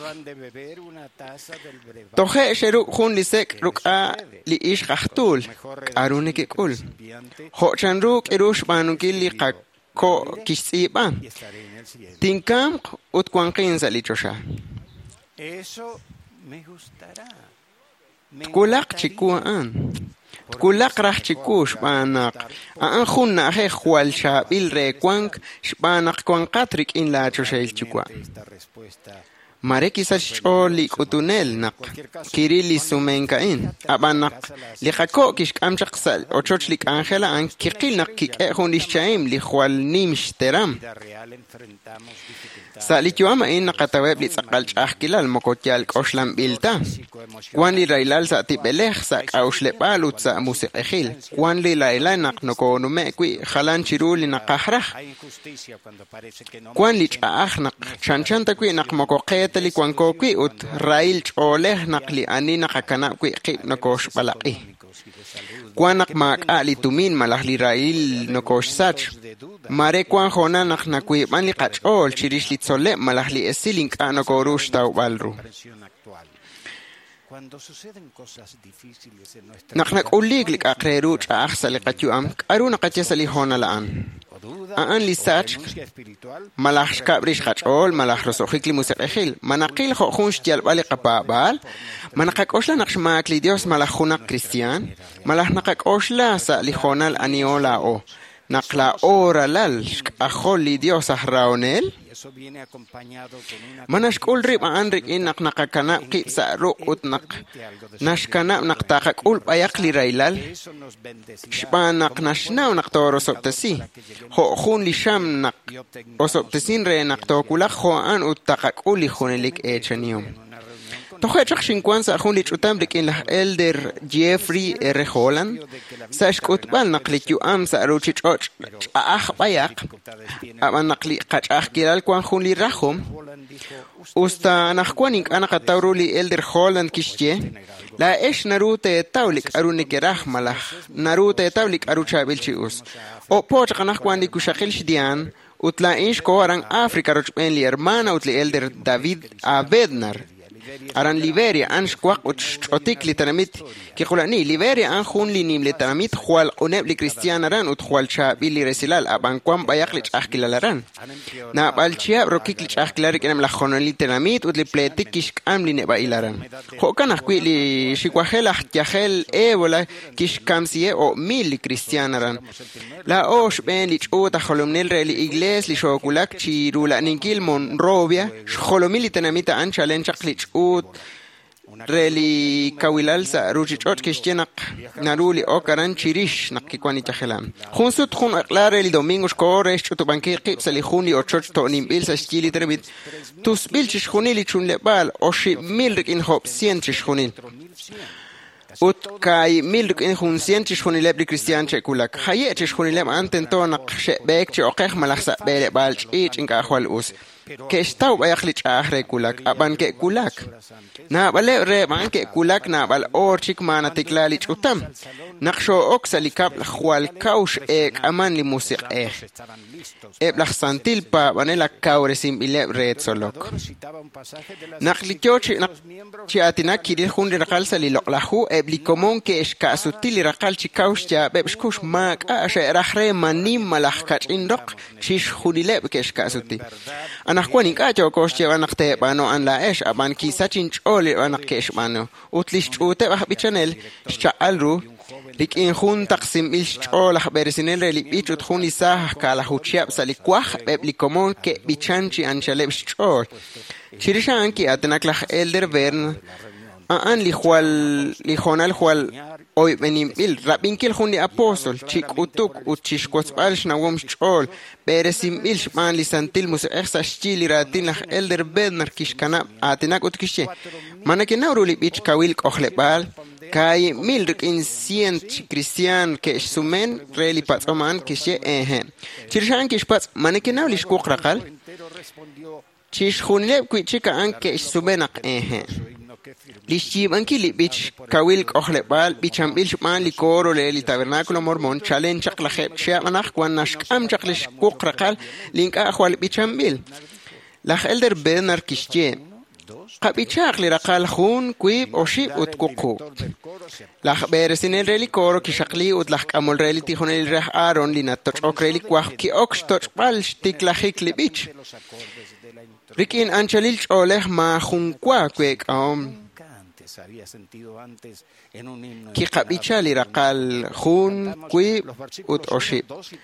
toje sheruk hun li sek ruka li ish qahtul arune ke kul ho chanruk irush panu kil li qakko kisiba tinkam utkwanqin salichosha eso me gustará Tkulaq chikuan Tkulaq raj chikush banak Aan khunna he khwal shabil re kwank shbanak kwankatrik in la choshail chikwa Mareki sa choli kutunel nak kirili sumenkain abanak likhako kish kamchaq sal ochoch lik angela an kikil nak kik e khunish chaim li khwal nimsh teram Salityo ama in nakataweb li tsaqal chahkilal mokotyal koshlam bilta Kwan li railal sa tibelech sa kauslepalut sa musiqehil Kwan li railal nak nokonume kwi khalan chiruli nakahrah Kwan li chaah nak chanchanta kwi nak mokoqet li kwan ko kwi ut rail choleh nak li ani nakakana kwi qib nakosh balaqi Kwan nak mak ali tumin malah li rail nakosh sach Mare kwan khona nak nakwi man li qachol chirish li tsole malah li esilink ana korush taw balru Naknak ulig lik akreru cha sali qatyu karuna qatya sali hona laan. Aan lisach malach kabrish qachol malach rosokhik li musaqil manaqil khunsh tial bali qapabal manaqak osla naqshmak li Dios malach khuna cristian malach naqak osla sa li honal aniola o naqla ora lal akhol li Dios ahraonel manashkul rib anrik in naqnaqakana qib sa ruqut naq nashkana naqtaqak ul bayaqli railal shban naqnashna naqtoro soptasi ho khun li sham naq osoptasin re naqtokulaq ho an uttaqak uli khunelik echanium tokhach shinquansa khun li chutam rik in elder Jeffrey R. Holland sashkut bal naqli yu am sa ruchi choch ah bayaq aban naqli qachah kilal kwan khun li rahum usta naqquanin ana qatawruli elder Holland kishje la esh narute tawlik arunik rahmalah narute tawlik aruchabilchi us o poch qanaqquan li kushaqil shdian utla ish koran Africa rochben li hermana utli elder David Abednar aran Liberia an squaq uchotik litanamit ki qulani Liberia an khun linim litanamit khwal qunab li cristiana ran ut khwal chabi li resilal aban kwam bayaqli chaqilalaran na balchia rokik li chaqilari kenam la khonali litanamit ut li pletik kishkam li neba ilaran kho kana qwi li shikwahel ahtjahel ebola kishkamsie o mil li cristiana ran la osh ben li chuta kholomnel re li igles li shokulak chi rula ninkil Monrovia kholomil litanamit an challenge qli ut reli kawilal sa ruchi chot kishtinak naruli okaran chirish nakikwani tahelam khunsut khun aqlare el domingo skore chuto banki qibsa li khuni o chot to nimbil sa stili terbit tus bil chkhuni li chun lebal o shi milrik in hop cien chkhuni ut kai milrik in khun cien chkhuni lebri cristian chekulak haye chkhuni leb anten to naqsh bek ch oqeh malaksa bele bal ich in ka khwal us que estau bayaqli chahre kulak aban ke kulak na bale re ban ke kulak na bal or chik mana tiklali chutam naqsho oksali kap khwal kaush ek aman li musiq eh e blaxsantil pa banela kaure sim ile red solok naqli chochi chi atina kiri khunri raqal sali loqlahu e blikomon ke eska sutil raqal chi kaush ja bebshkush mak asha rahre manim malakh kach indok chish khudile ke eska suti anaqquan inkacho koshche banaqte bano an la esh aban ki sachin choli banaqkesh bano utlish chute bah bichanel shaalru lik in khun taqsim il chol khabersinel li bichut khun isah kala huchiab salikwah beblikomon ke bichanchi anchaleb chol chirishan ki atnaklah elder vern an li khwal li khonal khwal oy benim bil rabinkil khuni apostol chik utuk utchish kosbal shnawom chol beresim bil man li santil mus ehsa stili ratin lah elder bednar kishkana atinak utkishe manake nawruli bich kawil kokhlebal kai milrik incient cristian ke sumen reli patsoman kishe ehe chirshan kish pats manake nawlish kuqraqal chish khunleb ku chika anke subenak ehe Lishib anki li bich kawil kokhlebal bicham bil shman li koro le li tabernaculo mormon challenge chaqla kheb shia manakh kwan nashkam chaqlish kuqraqal link akhwal bicham bil la elder benar kishje qabichaq li raqal khun kuib oshib ut kuqu la beresin el reli koro kishaqli ut la kamol reli tihon el reh aron li natoch okreli kwah ki okstoch bal shtik la khik li bich rikin anchalil choleh ma khun kwa kwek am ki qabicha li raqal khun kui ut oshi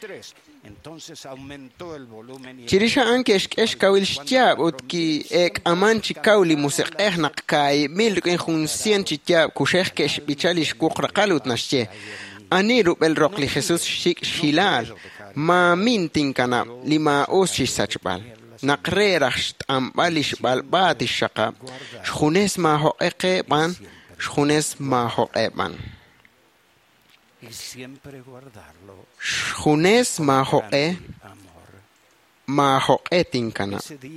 chirisha anke esh kawil shtiab ut ki ek aman chi kawli musiq eh naqkai mil kin khun sien chi tiab kushekh kesh bichalish kuqraqal ut nashche ani rubel roqli Jesus shik shilal ma min tinkana lima oshi sachbal نقريرش أمباليش بالبات الشقا شخونس ما هو إقبان شخونس ما هو إقبان شخونس ما هو إيه ما هو إتين كنا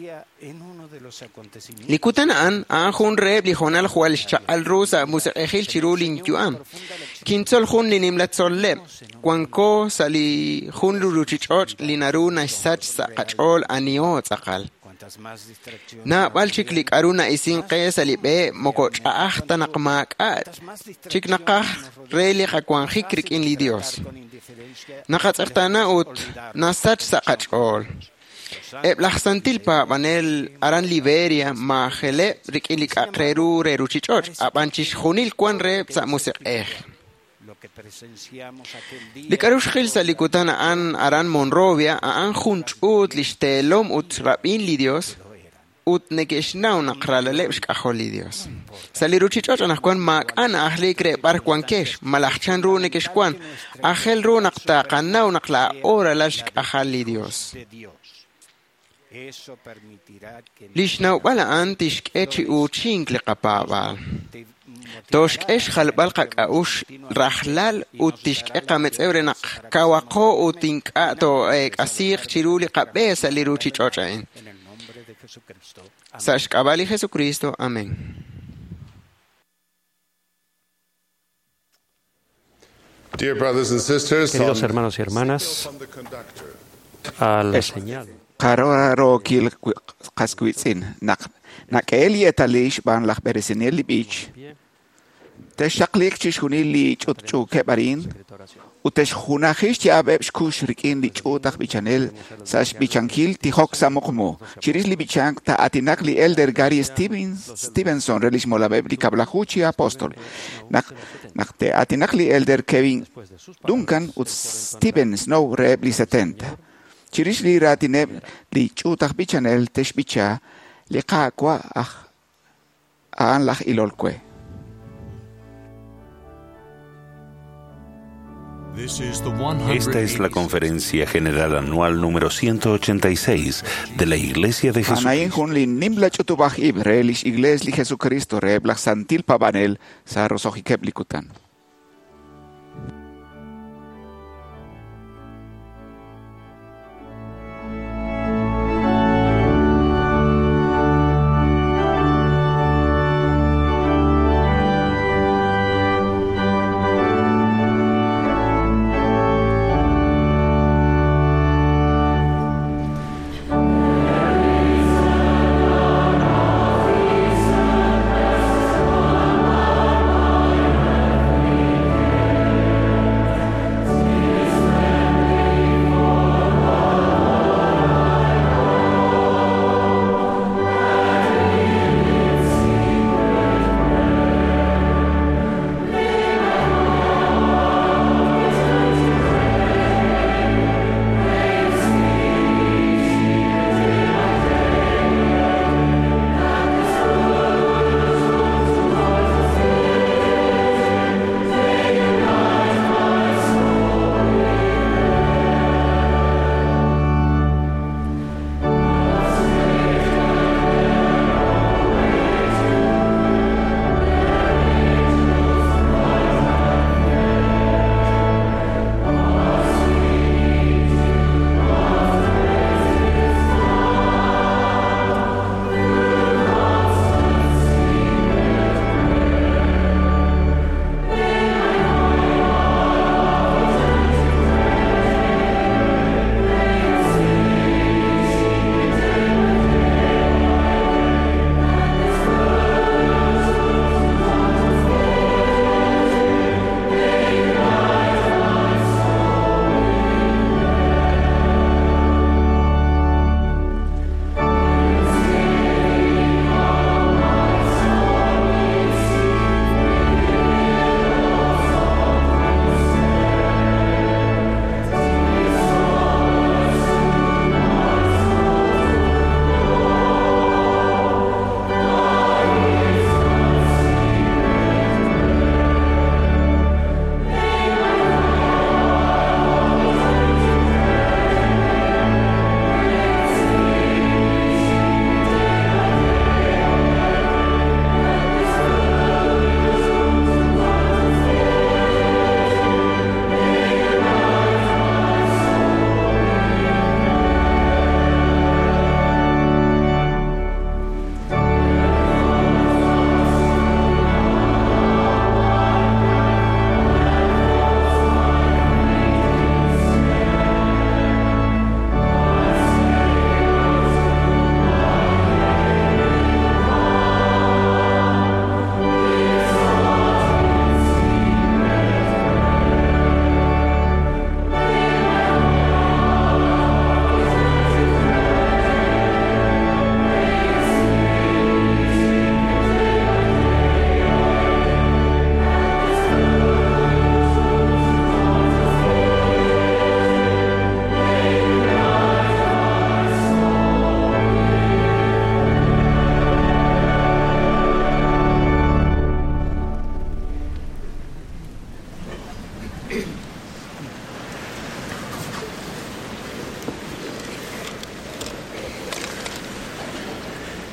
لكتن أن أخون ريب لخونال خوالش الروسا مسخيل شرولين جوام كنتل خون لنملت صلب كوانكو سالي خون لروتشوش لنارونا ساج ساقشول أنيو ساقال نابل شكلك أرونا إسين قيس لبي مكوش أختا نقماكات شك نقاح ريلي خاكوان خيكرك إن لي ديوس نقاط اختانا أوت ناساج ساقاج أول لحسن تلبا بانيل أران ليبيريا ما خلق ريك إليك أقريرو ريرو تشيشوش أبانشيش خونيل كوان ريب سا موسيق إيخ لكاروش خلصة لكوتانا أن أران مونروفيا أن خونش أوت لشتالوم أوت رابين لديوس أوت نكشناو نقرا للبشك أخو لديوس سالي روشي تشوش أنا كوان ماك أنا أخلي كري باركوان كيش ملاحشان رو نكش كوان أخل رو نقتا قناو نقلا أورا لشك أخال لديوس ليش ناو بلا أن تشك إيشي أوتشينك لقبابال توشك إيش خلبالقك أوش رحلال وتشك إقامت أورنق كواقو وتنك أتو إيك أسيق تشيرولي قبيسة لروشي تشوشين ساشك أبالي جيسو كريستو آمين. Dear brothers and sisters, Queridos hermanos y hermanas, a la señal. Qararo kil qasquitsin naq naqeli etalish ban lach beresineli bich teshaqlik chishunili chutchu kebarin uteshkhunahish yabeb shkush rikin li chutach bichanel sash bichankil tihok samoqmo chiris li bichank ta atinakli elder Gary Stevens Stevenson relish molabeb li kablahuchi apostol naq naqte atinakli elder Kevin Duncan ut Steven Snow reb li setenta Chirish li ratineb li chutach bichanel teshbicha li qaqwa ah aan lach ilolkwe. Esta es la conferencia general anual número ciento ochenta y seis de la Iglesia de Jesucristo. Anayin hun li nimbla chutubach ibre li iglesia li Jesucristo reblach santil pabanel sa rosohikeb likutan.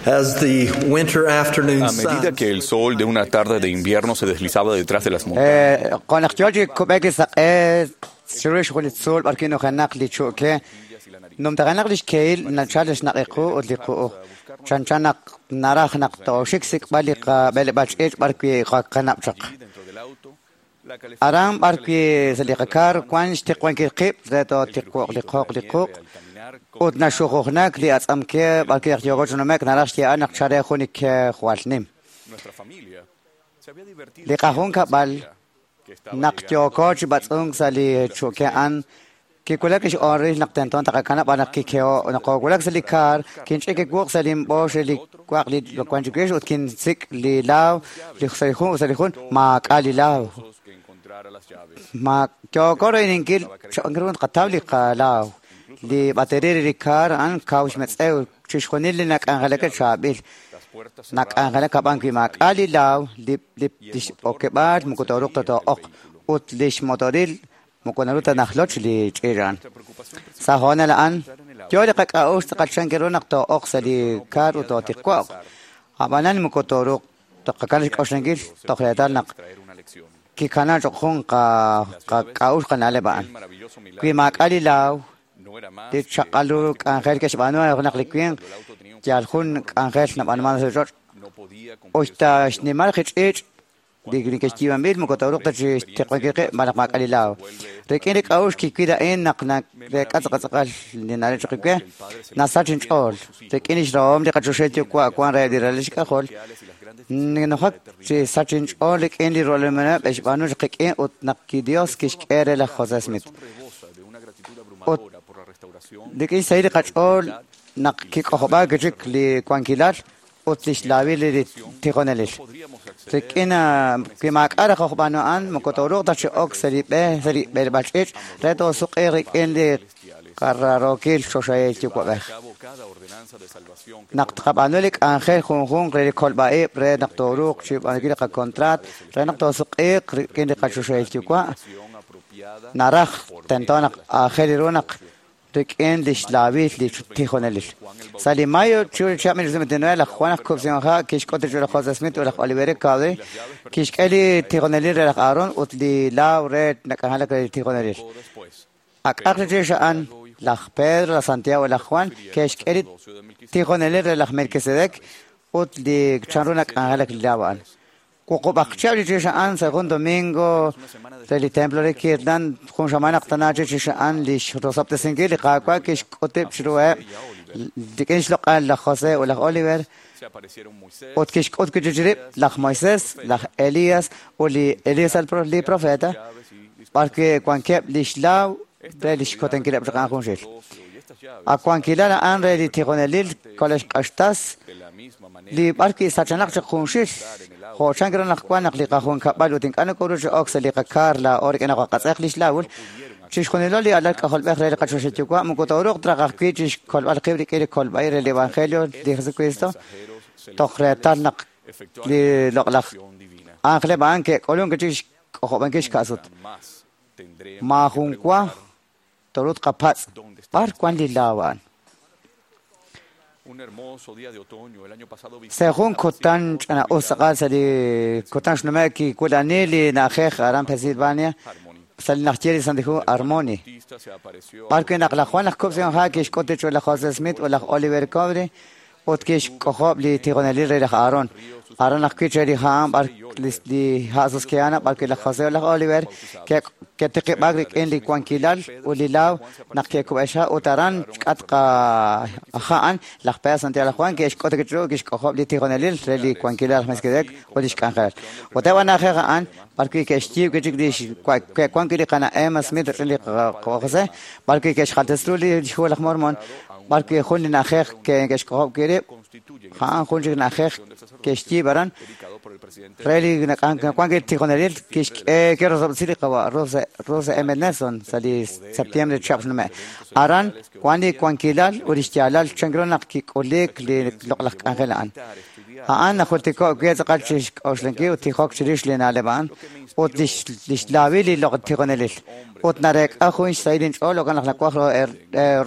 As the winter afternoon A medida sun que el sol de una tarde de invierno se deslizaba detrás de las montañas, con احتياجي كوباك سقى سريش خل السول بركينو خناق لي شوكه نم تغنق ليش كيل نشالش نقيقو ودلقو شان شانق نراخ نقطو شكسك بالق بالباش ايش بركي قنابشق ارام بركي سليقكار كوانش تقوان كي قيب ذاتو تقوق لقوق لقوق ودنا شوخو هناك لي أتأمكي بركي اختيوغوش نمك نراشتي أنك شاري خونك خوالنيم لقاهون كبال نقتيوكوش باتسونغ سالي شوكي أن كي كولكش أوريش نقتنتون تقاكنا بانك كي كيو نقو كولك سالي كار كينشي كي كوق سالي مبوش لي كواق لي لكوانجوكيش وكين سيك لي لاو لي ساليخون وساليخون ما قالي لاو ما كيو كورو ينكيل شو قطاو لي قالاو li bateria rikar an kaush metseu chishkhonil nak angalaka chabil nak angalaka banki mak ali law li li okebat mukotoruk to ok ut lish motoril mukonaruta nakhloch li chiran sahona la an jole qak aus taqashan kironak to ok sali kar ut tiqwa abanan mukotoruk taqakal kaushangil tokhyatal nak ki kana jokhon qa qaus qanale ban ki mak ali law de chakalu ángel que se va a no cliquien ya algún ángel na banman se jor osta shnimar khich digri que estiva mil mo kotoruk ta te qaqe malak mak alilao rekin qaus ki kida en naqna de qatqatqal ni nare chiqque nasachin chol rekin ishrom de qachoshet kwa kwa ra diralish ka khol no hak che sachin chol rekin li rolemana beshbanu chiqque ot naqki dios kish kere la khosasmit de que sair qachol naq ki qoba gajik li kwankilar otlish lawi li tigonelish tekina ki makara qobano an mokotoro ta ok sari be sari be bachich reto suqir en li qarraro kil shoshay ti qoba naq qabano lik angel khun khun re kolbae re naq toruq chi bangi qa contrat re naq to suqir ken li qachoshay ti qoba narakh tentona akhirunaq تكين ليش لابيت ليش تيخونلش سالي مايو شو شامل زي ما تنوي لك خوانك كوبسيونها كيش كنت جل خاص اسمت ولا اوليفير كالي كيش كالي تيخونلي رك ارون وتلي لا وريت نكهلك تيخونلش اك اكتشش ان لخ بيدرو سانتياغو ولا خوان كيش كالي تيخونلي رك ملكسدك وتلي تشارونك اهلك لابان كوكو بخشالي تشش ان سيغون دومينغو تلي تمبلو ريكيردان خون شمانا قطناجي تشش ان ليش روسابت سنجي لقاقوا كيش كتب شروع ديكيش لقا لخوسي ولا اوليفر اوت كيش اوت كجريب لخ مويسيس لخ الياس ولي الياس البرو لي بروفيتا باركي كوانكيب ليش لاو ليش كوتن كده بقى خونشيل اكوانكيلا ان ريدي تيغونليل كولش قشتاس لي باركي ساتشناق خونشيل خو شانغرا نخوان نقلي خون كبالو تين انا كوروش اوكس اللي قكار لا اورك انا قصق ليش لاول تشيش خونيلو لي على كحول بخير قشوشتكوا مكوتورق ترقق كيش كل القبر كير كل باير اللي بانخيلو دي خزكويستو تخريتال نق لي لقلق اخلي بانك كولون كيش خو بانكيش كاسوت ما خونكوا تروت قفاص بار كوان لي لاوان según Cotan ana osqa sali Cotan shnomaki kulaneli na khekh aram Pennsylvania sali nakhtieri sandihu armoni barke naqla khwana kubsen hakish kote chola khaz Smith wala Oliver Cowdery otkish qohob li tigoneli re aron aron akhkicheri ham bar li hasus kiana barke la khaz wala Oliver ke ke tiqi bagri en li kwankilal ulilaw naqke kubasha utaran qatqa khaan la khpas ante la khwan ke kote ke tro ke qohob li tigoneli re li kwankilal meskedek odish kankhal otawana khaan barke ke shti ke jigdish ke kwankili qana ema Smith li qawse barke ke khatastru li shol khmormon barke khulni nakhekh ke ke qohob kere khaan khulni nakhekh ke shti baran رالي كوانجي تيخوناليل كيش كيرو زبسيلي قوا روزا روزا امنسون سالي سبتمبر تشابن ما اران كواني كوانكيلال وريشتيالال تشنغرون كي كوليك لي لقلق انغلان انا خولتيكو كيز قالش اوشلنكي وتيخوك شريش لنا لبان وتليش ليش لاوي لي لغ تيخوناليل وتنارك اخوين سايدين اولو كان لقوا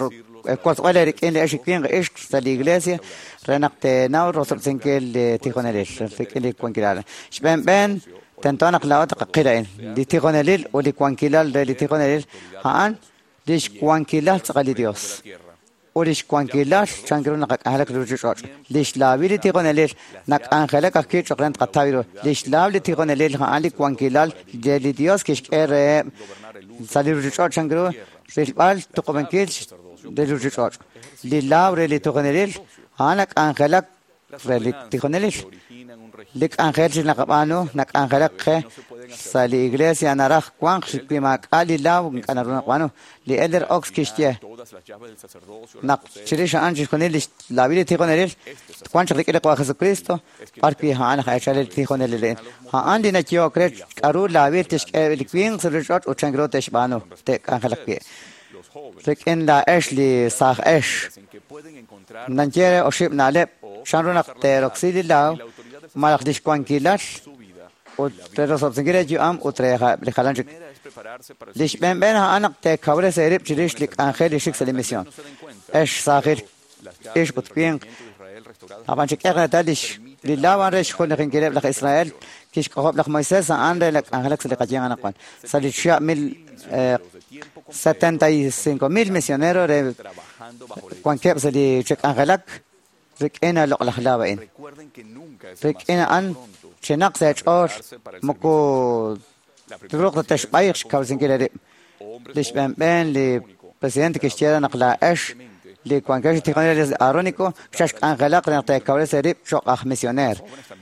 cual era que le es que es la iglesia renacte nau rosorsen que le tijonelil que le cuanquilal ben ben تنتانق لاوت قيرين لتيغونيل ولي كوانكيلال لتيغونيل هان ليش كوانكيلال تقالي ديوس وليش كوانكيلال شانغرو نق اهلك رجوش ليش لاوي لتيغونيل نق انخلك اكي چقرن قطاويرو ليش لاو لتيغونيل هان لي كوانكيلال دي ديوس كيش ار سالي رجوش شانغرو ريبال تقومنكيل دي رجوش لي لاو لتيغونيل هانك انخلك لتيغونيل لك أنخيل نقبانو نك أنخيلك خ سالي إغليسيا نراخ قوان خشبي ما قالي لاو أنا رونا قوانو لأدر أوكس كشتيه نق شريش أنجش كونيلش لابيلي تيخونيلش قوان شريك إلى قوان خسو كريستو باركي هان خيشال تيخونيلين هان دينا كيو كريت كارو لابيل تشك لكوين سرشات وشنغرو تشبانو تك أنخيلك بيه لكن لا إيش لي صاخ إيش ننجيري أشيب نالب شانرو تيروكسيلي لاو ما لقديش كوانكيلاش وترى صبتنجرة جو أم وترى لخلانجك ليش بين بينها أنا تكابر سيرب تريش لك أنخيل يشيك سلميسيون إيش صاغر إيش بتبين طبعا شكل أنا تاليش لله وانرش كل خنجرب لك إسرائيل كيش كهوب لك موسى أنا لك أنخلك سلقتين أنا قان سليشيا ميل setenta y cinco mil misioneros كوانكيب سلي شك أنخلك ركينا لق لخلاوين ركينا أن شناق سيجور مكو تروق تشبايخ كاوزين كده ليش بين بين لي presidente كشتيرا نقلا إيش لي كوانكيش تيخونيل أرونيكو شاش أنغلاق نقطة كاولة سريب شوق أخ ميسيونير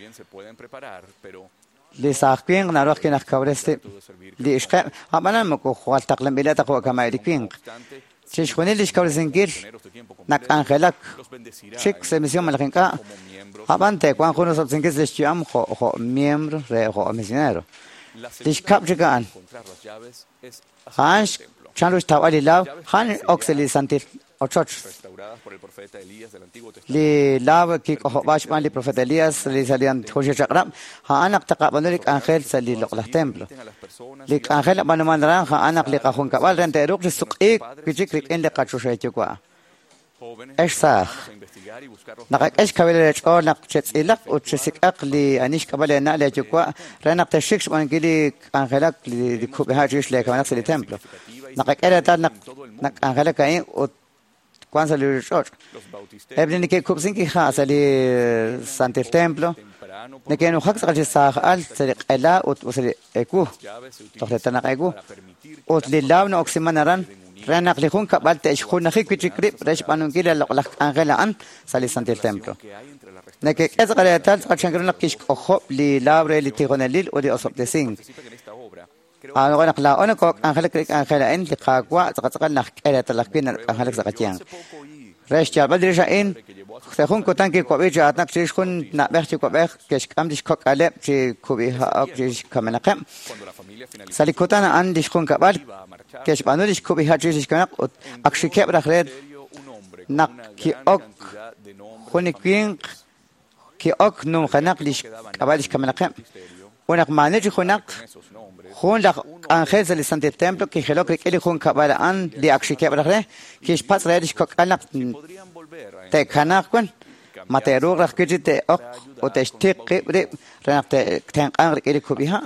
لي ساقين نروح كنا كاولة سريب لي إشقاء أنا مكو خوال تقلم بلا تقوى كما يدكين شيش خونيل ليش كاولة زنجير نك أنغلاق شيك سميسيون ملكينكا أبان تكوان خونو سب زنجير ليش يام خو خو ميمبر ري خو ميسيونير ليش كاب جكان هانش شانو استوالي لاو هان أوكسلي سانتيل أوتشوتش لي لاو كي كهواش مان لي بروفيت إلياس لي ساليان خوشي شقرام ها أنا تقابلوا لك أنخيل سالي لقله تمبلو لك أنخيل بانو من ران ها أنا لك أخون كبال رنت روك السوق إيه كيجيك لك إن لك كشوشة تجوا إيش صح نقاك إيش كبير أو نقشت إلك وتشسك أقلي أنيش كبال أنا لا تجوا رنا بتشكش من قلي أنخيلك لكوب هاجيش لك كمان سالي تمبلو نقاك إيه تار نق نق أنخيلك إيه كوان سالي رشوش ابن نكى كوبسين كي خا سالي سانت التمبلو نكى إنه خاص قال جساخ قال سالي قلا وسالي إكو تختنا إكو وتللاو نأقسم نران رنا قليخون كبال تأشخون نخيك بتشكريب رش بانون كيلا لقلق أنغلا أن سالي سانت التمبلو نكى إذا قال يتال قال شنكرنا كيش أخو للاوري لتيغوناليل ودي أصب تسين أنا قلنا لا أنا كوك أنخلك لك أنخلا إن لقاقوا تقطقل نخ إلى تلقين أنخلك زقتيان رش جال بدري شاين تكون كتان كي كوبي جاتنا كشيش كون نبخ كي كوبي كش كم ديش كوك على كي كوبي ها كشيش كمان كم سالي كتان أن ديش كون كبار كش بانو ديش كوبي ها كشيش كمان أكشي كيب رخرد نك كي أك كوني كين كي أك نوم خناق ديش كبار ديش كمان كم ونك ما نجي خناق خون لك أنخيل زي سانت التمبلو كي خلوك لك إلي خون كبار أن دي أكشي كيب رخرد كيش باس رأيش كوك أنك تكناق كون ما تروق رخ كجي تأق وتشتق قبل رنق تنقان رك إلي كوبيها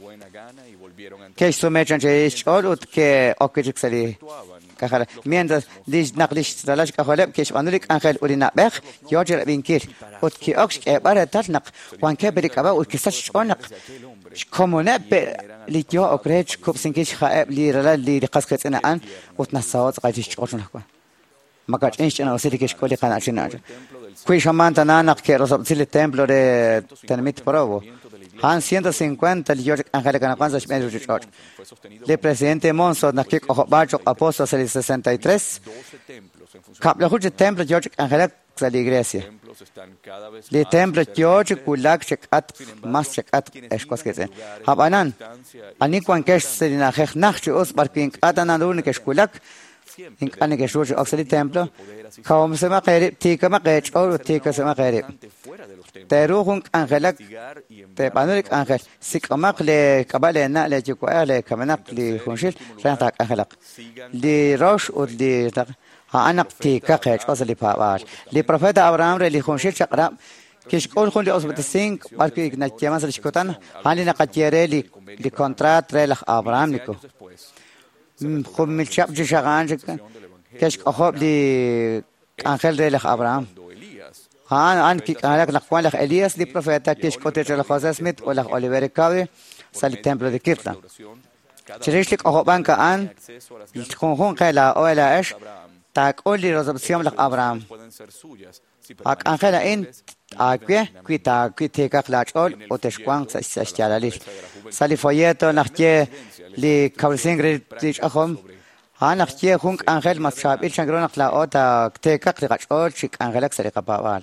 كيش سوميجان جيش أول وتك أكجيك سلي كخلا مين ديج نقلش تلاش كخلاب كيش بانولك أنخيل ولي نبخ يوجر بينكير وتك أكش كبار ترنق وان كبرك أبا وتكسش أنق كوموناب ليجو أكريج كوبسينكيش خائب لي رلا لي قاسكت أنا أن وتنساوت قايش أشون حكوا ما كانش إيش أنا وصلت كيش كولي قناة شناجة كوي شمان تنانا كرسب سيل التمبلو de تنميت بروو han ciento cincuenta ليوجك أنخلك أنا قانزش بين رجوج le presidente Monson نكيك أخو باجو أبوستو سيل sesenta y tres قبل خروج التمبلو ليوجك أنخلك سالي إغريسيا le templo ليوجك كولاك شكات ماس شكات إيش كوس كذا هب أنان أني كون كش سيلنا خيخ نخش أوس بركين أتانا لون كش كولاك إن أنا كشوج أكسل التمبلو كوم سما قريب تيكا ما قيش أو تيكا سما قريب تروحون أنخلك تبانولك أنخل سك أماق لكبالنا لجوكوا لكمناق لخونشيل رانتاك أنخلك لروش ودي هانق تيكا قيش أصلي بابال لي بروفيتا أبراهام رلي خونشيل شقرا كيش كل خون لي أصبت السينك باركي نتيا مثلا شكوتان هاني نقتيري لي لي كونترات رلخ أبراهام نيكو خم من شاب جشغان جك كيش أخوب لي أنخل رلخ أبراهام هان أن كي أنك نقوان لخ إلياس لي بروفيتا كيش كوتيش لخ خوزا سميت ولخ أوليفير كاوي سالي تمبلو دي كيرتلا شريش لك أخوبان كأن خون خون قيلا أولا إيش تاك أولي رزبسيوم لخ أبراهام أك أنخلا إن أكوي كوي تاك كوي تيكا خلاج أول وتشكوان ساشتيالا سالي فويتو نختي لي كاولسين ريش أخوم ها نختي خونك أنخل مسشاب إل شنقرون أخلا أو تاك تيكا خلاج أول شك أنخلك سريقا باوال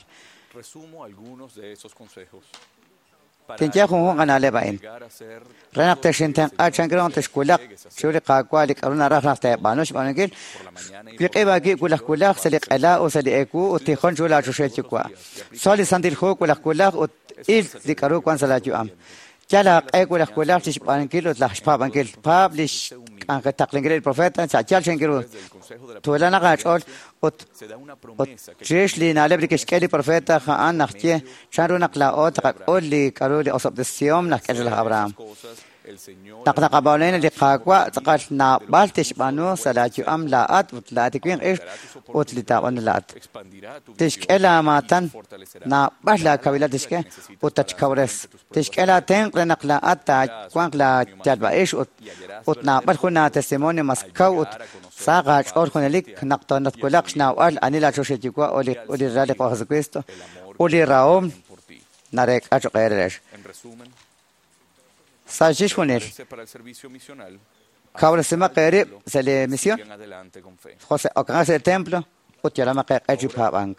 تنجي خون خون أنا لبعين رنق تشنتن أشنقرون تشكولك شولي قاقوالك أرونا راح نفتح بانوش بانوكين في قيبا كي كلك كلك سليق ألا وسليقو وتيخون جولا شوشيتكوا سولي سنديل خوك كلك كلك وإيل ذكرو كوان سلاجو أم جالك أي كلك كلك تشبان كيلو تلاش بابان كيل باب ليش أنك تقلنجري البروفيت سأجال شنقرو تولا نقاش أول وت وتريش لي نالبري كشكلي بروفيت خان نختي شانرو نقلا أو تقول لي كارو لي أصب السيوم نكجل أبراهام نقنا قبلين اللي قاقوا تقال نابال تشبانو سلاجو أم لاات وتلاتكين إيش وتلتاون لات تشكلا ماتن نابال لا كويلا تشكا وتشكورس تشكلا تين نقلا أتا كوان لا تلبا إيش وتنابال خنا تسموني مسكو ساقاش أول خنا ليك نقطة نتقولكش ناوال أني لا شوشي تيكوا أولي أولي رالي قوهز كويستو أولي راوم نارك أشو غيرش ساجيش فونيل كاول سما قريب سلي ميسيون خوس اوكاس التمبلو وتيلا ما قاجي بابانك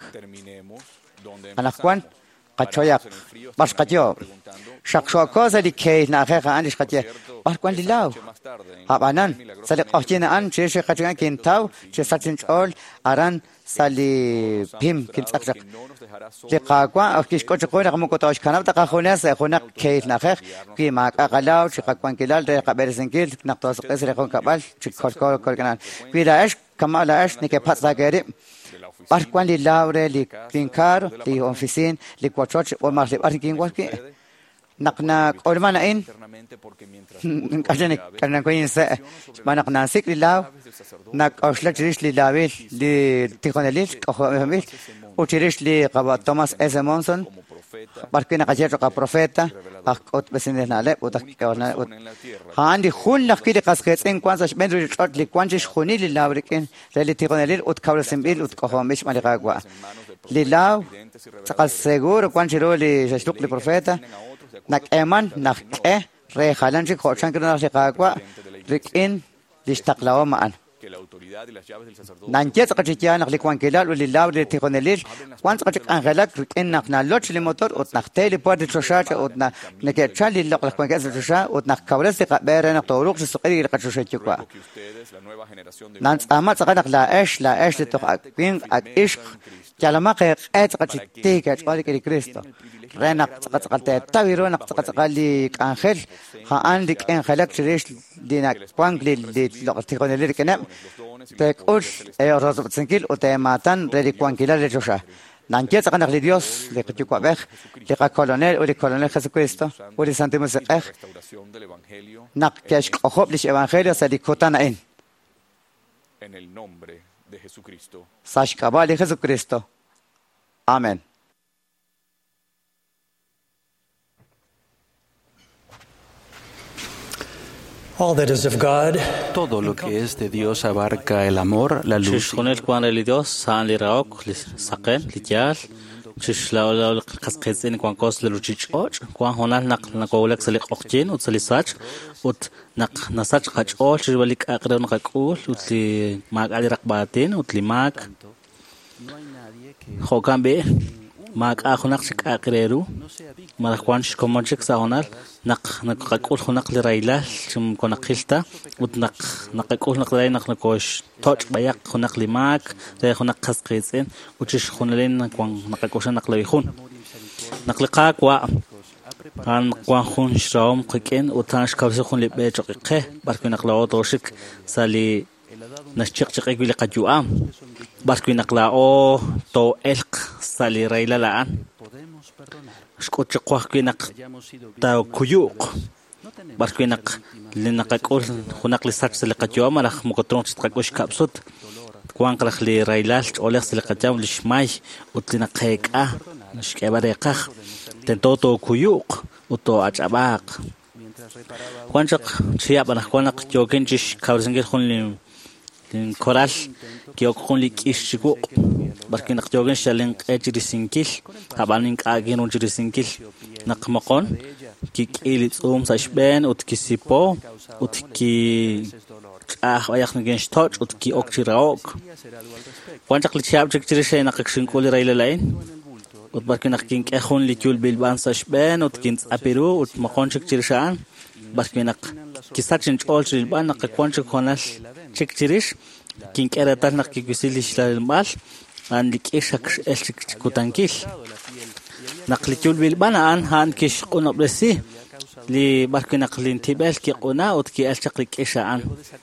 انا كوان قچويا باش قچيو شخشو كوزا دي كي ناخه عندي قچي باش كوان ليلاو هابانان سلي قوتينا ان شي شي قچان كينتاو شي ساتين اول اران سالي بيم كنتاك لقاقوا أو كيش كوتش كونا كم كوتاش كنا بتاع خوناس خونا كيف نخخ كي ما كقلاو شي قاقوان كلال ده قبل سنكيل نقطة قصر يكون قبل شي كور كور كور كنا في لاش كم لاش نك بحث غيري باركوان لي لاوري لي كينكار لي أوفيسين لي كوتشوش وما لي باركين وركي نقنا أول ما نين كأجنة كنا كوين سا ما نقنا سيك للاو نك أوشلا تريش للاويل لي تكون ليش أخو مهمل وتريش لي قبا توماس إزمونسون باركينا كجير قا بروفيتا أكوت بسندنا لا وتكورنا هاندي خون لك كده قصقت إن كوانش بندر شرط لكوانش خوني للاو لكن اللي تكون ليل وتكور سمبيل وتكوه مش مالي قاقوا للاو تقل سيجور كوانش رولي جشلوك لبروفيتا نك إيمان نك إيه ري خالن شيء خوشان كده نك قاقوا لكن ليشتغلوا معنا نانجيت قتيجان نخلي كوان كلال وللاو اللي تكون الليل وانت قتك انغلق إن نخنا لوتش الموتور وتنختي بورد الشاشة وتنا نكتشال اللي لقى كوان كاس الشاشة وتنخكورس قبير نقطوروك السقري اللي قتشوشة تكوا نانس أمات سقناق لا إيش لا إيش لتقين إيش كلام قيق إيش قتيجك قالك كريستو رنق قتقتة تاويرو نقتقتة لي كانخل خاندك إن خلق تريش دينك كوان لي لقى تكون الليل كنام تقول أي رزق تسنكيل وتماتن ردي كوان كلا لجوشة نانجيت سقناق لديوس لقتيقوا بخ لقى كولونيل ولي كولونيل خس كريستو ولي سانتيموس إخ نق كاش أخوب ليش إيفانجيليو سدي كوتانا إن ساش كابالي خس كريستو آمين. All that is of God. Todo lo que es de Dios abarca el amor, la luz. شخونيل كوان لي ديوس سان لي راوك لي ساقين لي جال شش لا لا قسقسين كوان كوس للوجيج اوج كوان هنا نق نقولك سليق اوكجين وتسليساج وت نق نساج قاج اول شي وليك اقدر نقول وتلي ماك علي رقباتين وتلي ماك خو كان بي ماك اخو نقشك اقريرو ما كوانش كومونجك ساونال نق نق قول خنق لريلا شم كنا قلتا ودنق نق قول نق لين نق نكوش توج بياق خنق لماك زي خنق قسقيسين وتش خنلين كوان نق كوش نق ليخون نق لقاك وا كان كوان خون شراوم قكين وتانش كابس خون لبيج قه بركو نق لو توشك سالي نشق شق يقول قد يوام barquinaqlao to elq sali rayla laan xkuchiqwajquinak ta kuyuq barquinaq linaqak'ul junaq lisach siliqachuam maraj mokotron chitqak'ux kapsut kuanqraj li raylal ch'olej siliqacham lixmay utlinaqeek'a xk'ebareqaj tentoto kuyuq uto ach'abaq Juanchak chiap anak kuanak yokenchish kabrasengel jun lin koral kiokun li kishchiku barkinak yogen shalen qechirisinkil habanin qagin unchirisinkil naqmaqon kikili tsum sashben utkisipo utki ah ayakn gen stoch utki okchiraok Juanchak li chiap chikchirishe naqkshinkuli railalain ut barkinak kin qehun li kul bilban sashben utkin apiru ut maqon chikchirishan barkinak kisachin chol chilban naqkwanchik honal chikchirish kin qeratal naqkisilish lalmal an likishak elchik kutankil naqlikul bilban an han kish qunoblesi li barkinak lintibel ki quna ut ki elchik likisha an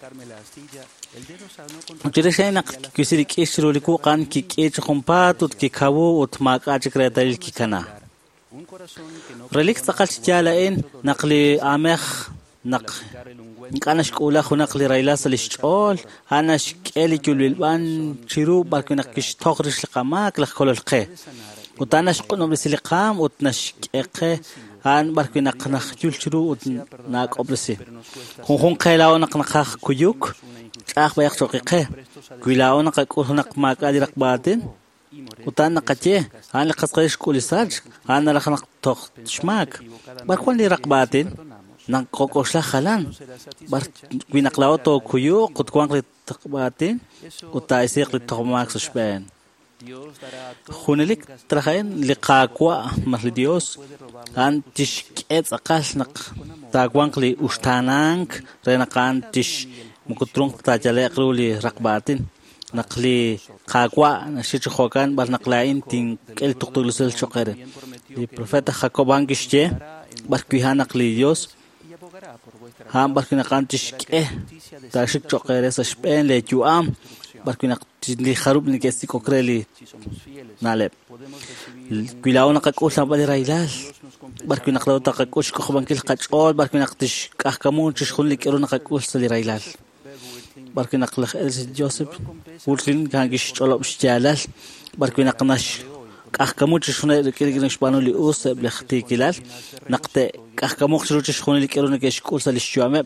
Uchirishay naqkisili kishru liku qan ki kich khumpat ut ki kawu ut maqachik retal ki kana Relik taqal chalain naqli amekh naq nkanash kula khunaqli raylas lishchol hanash keli kulbilban chiru barkinak kish toqrish liqamak laqololqe utanash qunum lisliqam utnash qeqe han barkinak naq chulchiru ut naq oblisi khun khun qelaw naq naq kuyuk chaq bayaq choqiqe kuilaw naq qunaq maqadiraq batin utan naqache han liqasqish kulisaj han raqnaq toq shmak barkwan li raqbatin nang kokoshla khalan bar winaqlaw to kuyu qutkwang li taqbatin utaisiq li toqmak sushben khunelik trahain liqaqwa mahli dios han tishqet aqal naq taqwang li ushtanang renaqan tish mukutrung tajaleqru li raqbatin naqli qaqwa nashichu xokan bar naqlain tin kel tuqtulusel choqere li profeta jacob angishche bar kuihanaq li dios ham barkinaqan tishqe tashik choqere sashpen le yuam barkinaq li kharub ni kesik okreli naleb kuilawna qaqul bali railal barkinaq law taqakush qobankil qachol barkinaq tish qahkamun chishkhun li kiruna qaqul sali railal barkinak lakh el Joseph wulkin kangish cholob shjalal barkinak nash qahkamu chishuna kirgin shbanu li us blekhti kilal naqte qahkamu chruch shkhuna li kiruna kesh kulsa li shuame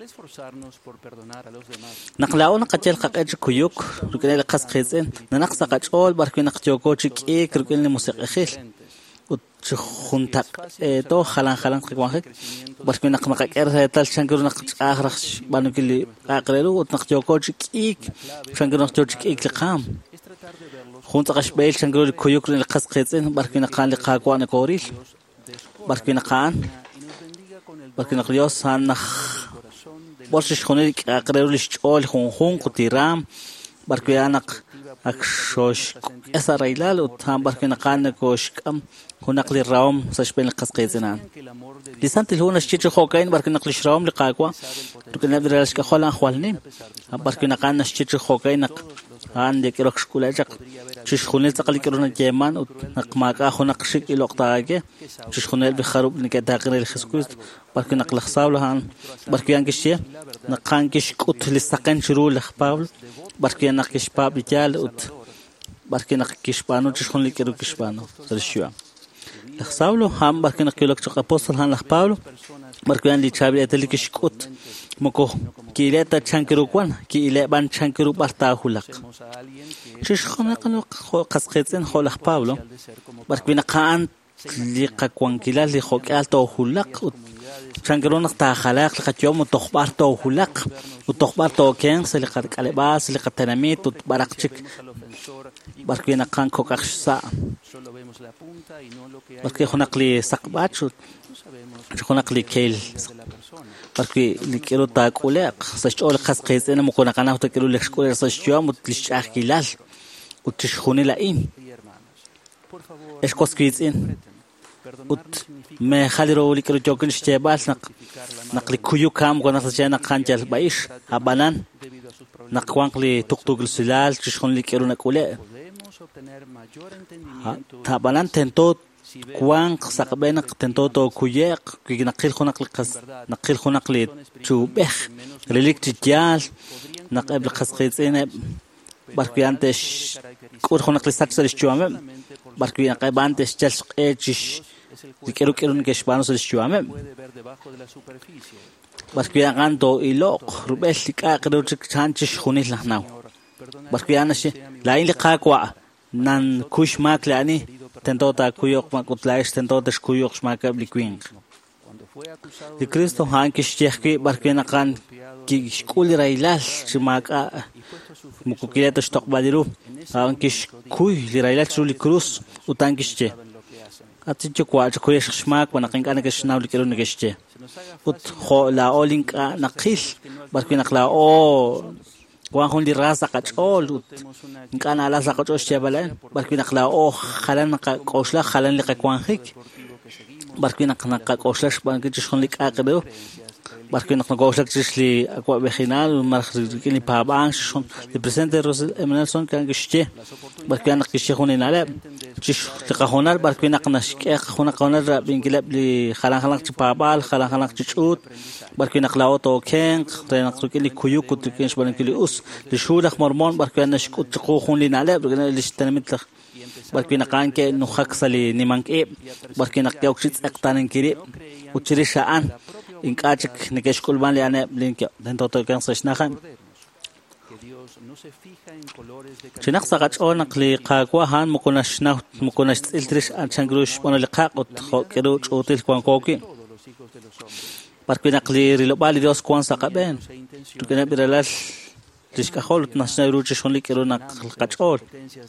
naqlauna qachel qaqach kuyuk rukene qas qisen nanaqsa qachol barkinak tyokochi ki kirgin li musiqi خنتق تو خلان خلان قواخك باش كنا نقمق كير تال شانكرو نقش اخر بانو كلي اقرلو وتنقجوكوش كيك شانكرو نقجوش كيك لقام خنت قش بيل شانكرو كيوك لقس قيتين بركينا قان لقاكوان كوريل بركينا قان بركينا قيوس هنخ برشش خونيك اقرلو لشول خون خون قتيرام بركيانا اكشوش اسرائيلال وتام بركينا قان كوشكم هنقل الرام سشبين القسقيزنان لسانت الهون الشيء خوكين بركي نقل الشرام لقاقوا بركي نبدأ رأسك خلا أخوالنين بركي نقلنا الشيء خوكين نق عندك ركش كولاجك شش خونيل تقلي كرونا جيمان نقماك أخو نقشك الوقتاجي شش خونيل بخروب نكتاقر الخسكوز بركي نقل خصاولهان بركي أنكشيا نقانكش كوت للسقين شرول لخباول بركي نقش باب رجال وت بركي نقش بانو شش خونيل كرو كش بانو سرشوا لخصاولو هم بركي نقولك شق أبوستل هان لخباولو بركي أن ليشابي أتلي كشكوت مكو كيلة تشانكرو كوان كيلة بان تشانكرو بارتاهو لك شش خنا قالوا قسقتين خو لخباولو بركي نقان لقا كوان كيلا لي خو كالتو لك تشانكرو نقطع خلاق لقت يوم وتخبار تو لك وتخبار تو كين سلقة كالباس سلقة تنميت وتبرقشك بركي نقان كوكاش سا بركي خنقلي سقبات شو خنقلي كيل بركي لكيلو تاكولك سشول خاص قيس انا مكون قناه تكيلو لك شكول سشيوم وتلشاخ كيلال وتشخوني لاين ايش كوسكيزين وت ما خلي رو لكيلو جوكن شتيبال نق نقلي كيو كام كنا سجانا خانجل بايش هبانان naqwan li tuqtuq silal chishon li quiero nakule tabalan tentot kuan saqben tentoto kuyek naqil khunaq liqas naqil khunaq li chubeh relik tityal naqab liqasqitsine barki antes kur khunaq li satsal chuame barki naqab antes chals echish quiero quiero que espanos el chuame barki anto iloq rubel ka qero chanchish khunil lahnaw barki anashi la in liqaqwa nan kush maklani tentota kuyok makutlaish tentota kuyok shmaka blikwing de Cristo han kishcheki barki naqan ki shkul railal shmaka mukukileta shtoqbaliru han kish kuy railal shuli cruz utan kishche atich kwa kuyesh shmak wana qinqana kishnaw likero nigishche ut kho la olinka naqil barki naqla o kuan hun li rasa qachol nqana ala sa qachosh chebalan barki naqla o khalan qoshla khalan li qwan hik barki naqna qoshla barki chishon li qaqdo barki naqna qoshla chishli akwa behinal markhli li paban shon li presente rosel emanelson kan gishche barki naq gishche hun inala chish liqahonal barki naqna shike khona qonal bingilab li khalan khalan chpabal khalan khalan chut barki naqla auto ken renaqtu li kuyu kutukin shban li us li shulakh mormon barki nashkut qo khun li nala barki li shtanamit barki naqan ke no khaksali nimanke barki naqya ukshit aqtanin kiri uchiri sha'an inkachik nikesh kulban li ane link dento to kan sashnahan chinaq saqach onaq li qaqwa han mukunashna mukunash iltrish achangrush bona li qaqot kero chotil kwan koki barki naqli rilobali dios kwan saqaben tukena biralal tishkahol nasna ruche shonli kero naq qachol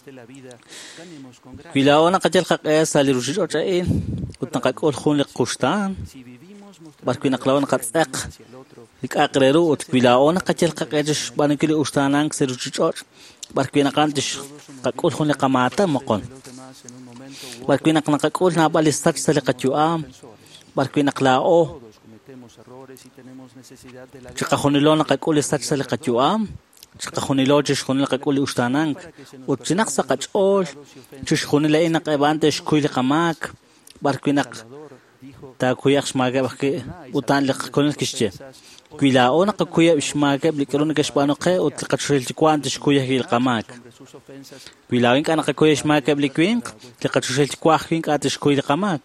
bilaona qachel qaqes ali ruche ochain utnaqakol khun li qushtan barki naqlawan qatsaq ikaqreru ut bilaona qachel qaqesh banikili ushtanan seruchichor barki naqantish qaqul khun li qamata moqon barki naqnaqul na balistat saliqatuam barki naqlao chiqahunilona qaqul istat saliqatuam chiqahunilo chishkhunil qaqul ushtanan ut chinaq saqachol chishkhunila ina qabantesh kuyli qamak barki naq ta kuyak shmaga bakki utan liq konil kishche kuila ona kuya shmaga blikron kashbano qe ut liqachil kwant shkuya hil qamak kuila in kana kuya shmaga blikwin liqachil kwakhin at shkuya qamak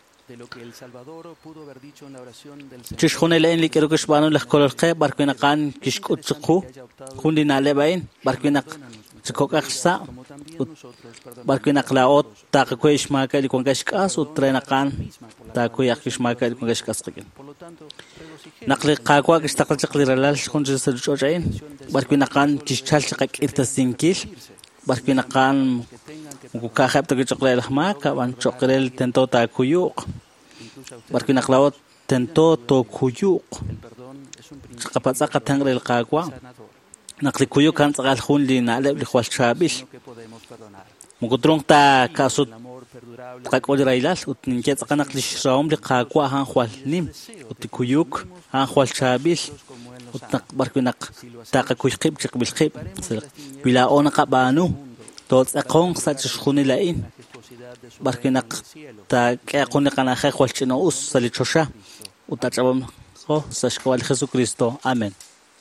chishkhune len likero kashbano liqkol qe barkina qan kishkut chqu khundina lebain barkina chikokaqsa barkina qlaot ta kuya shmaga likon kashkas ut trenaqan ta kuya kishmaga likon kashkas qin naqli qaqwa kistaqal chiqli ralal khunjil sajochain barki naqan kishchal chiqak irtasinkil barki naqan muka khabta kichqlel hmaka ban choqrel tento ta kuyuq barki naqlawat tento to kuyuq qapatsaqa tangrel qaqwa naqli kuyuq kan tsaqal khun li naleb li khwal chabil mukutron ta kasut qaqol railal utninke tsaqanaq li shraum li qaqwa han khwal nim utikuyuk han khwal chabil utnaq barkinaq taqa kuyqib chiqbil qib bila ona qabanu tot aqon sach khuni lain barkinaq ta qaqoni qana khwal chino us sali chosha utachabam ho sashkwal Jesucristo amen.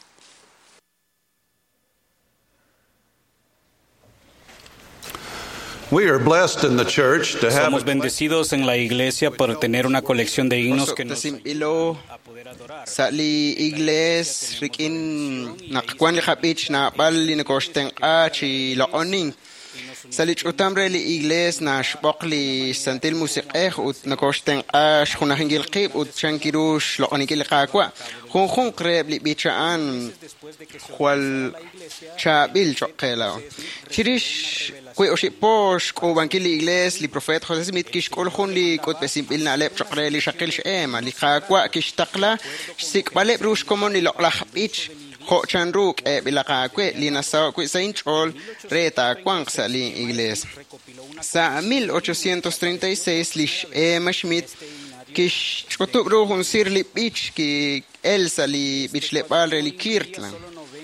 We are blessed in the church to have Somos bendecidos en la iglesia por tener una colección de himnos que nos sali igles rikin naqkwan li khabich na bal li nkoshten achi laoning sali chutamre li igles na shbaqli santil musiqeh ut nkoshten ash khuna hingil qib ut chankirush laonikil qaqwa khun khun qreb li bichaan khwal chabil choqela chirish kwe oshiposh ko bankili igles li profet José Smith kish kol khun li kot pesim bil na lep choqre li shaqil shema li qaqwa kish taqla sik bale brush komon li loqla bich kho chanruk e bilaqa kwe li nasa kwe sain chol reta kwang sa li igles sa mil ochocientos treinta y seis li ema Schmidt kish chotub ruhun sir li bich ki elsa li bich le bal li kirtlan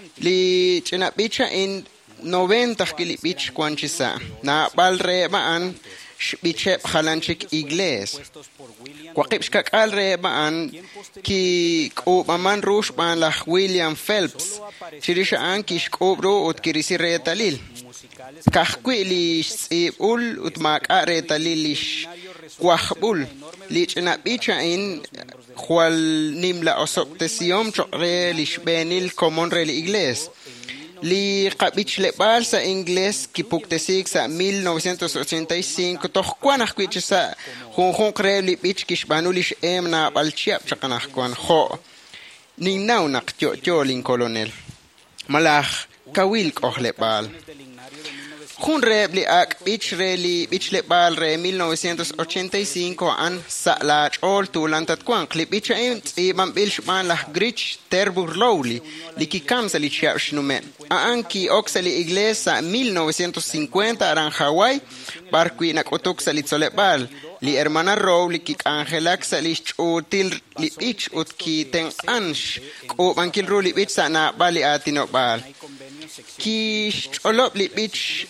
li china bicha in noventa kili bich kwanchisa na bal rebaan biche halanchik igles kwaqib shkakal rebaan ki qobaman rush ban la William Phelps chirisha an ki shkobro ut kirisi retalil kahkwi li sibul ut maka retalil lish kwahbul li china bicha in khwal nimla osoptesiom chokre lish benil common re li igles li qabich le balsa inglés ki puktesik sa mil novecientos ochenta y cinco tohkwan akwich sa hun hun kre li bich kish banulish em na balchiap chaqanah kwan kho ning naw nak jo jo lin colonel malach kawil kohle bal hun reb li ak bich re li bich le bal re mil novecientos ochenta y cinco an sa la chol tu lantat kwan clip bich em ibam bil shman la grich terbur lowli li ki kamsa li chiap shnume anki oxali iglesia mil novecientos cincuenta aran Hawaii barqui nakotok salit solebal li hermana Rowli ki angelak salish util li bich ut ki ten ansh ko bankil ruli bich sana bali atino bal ki olop li bich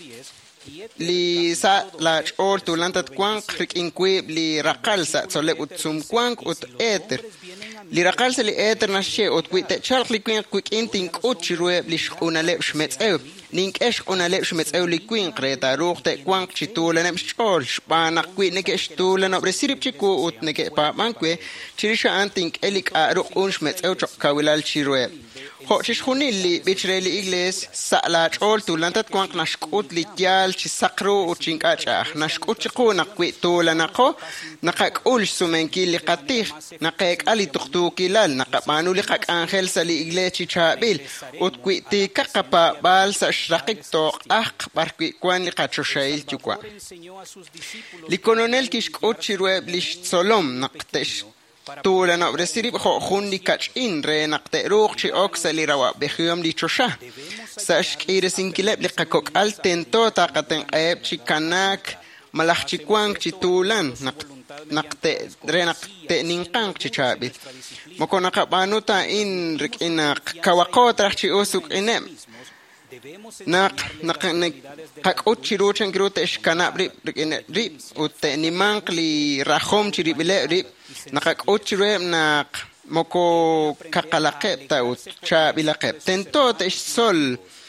li sa la chol tu lantat kwank rik inkwib li rakal sa soleb ut sum kwank ut eter li rakal sa li eter na she ut kwit chalk li kwink kwik inting ut chirweb li shuna leb shmetsew nink esh una leb shmetsew li kwink reta ruchte kwank chitula nem chol shpanak kwit neke shtula no resirip chiku ut neke pa mankwe chirisha antink elik a ruq un shmetsew chok kawilal chirweb ho chishkhunil li bichreli igles sala chol tu lantat kwank nashkut li tyal chi sakro u chinkacha nashkut chiku nakwi tola nako nakak ul sumenki li qatih nakek ali tukhtu kilal nakapanu li qak angel sa li igles chi chabil ut kwi ti kakapa bal sa shraqik toq aq barkwi kwan li qachoshail chukwa li colonel kishkut chirweb li solom naqtesh Tula na resirib ho hundi kach in re naqte ruq chi oxa li rawa behiom li chosha sash kire sinkileb li qakok al tento taqaten qeb chi kanak malach chi kwang chi tulan naqte re naqte ninqang chi chabit moko naqabanuta in rikina kawaqot rah chi usuk inem nak nak qak ut chiruchen grut eshkanab ri rikine ri ut nimanq li rahom chi ribile ri nakak uchrem nak moko kakalaqeb ta ut chabilaqeb tentot ish sol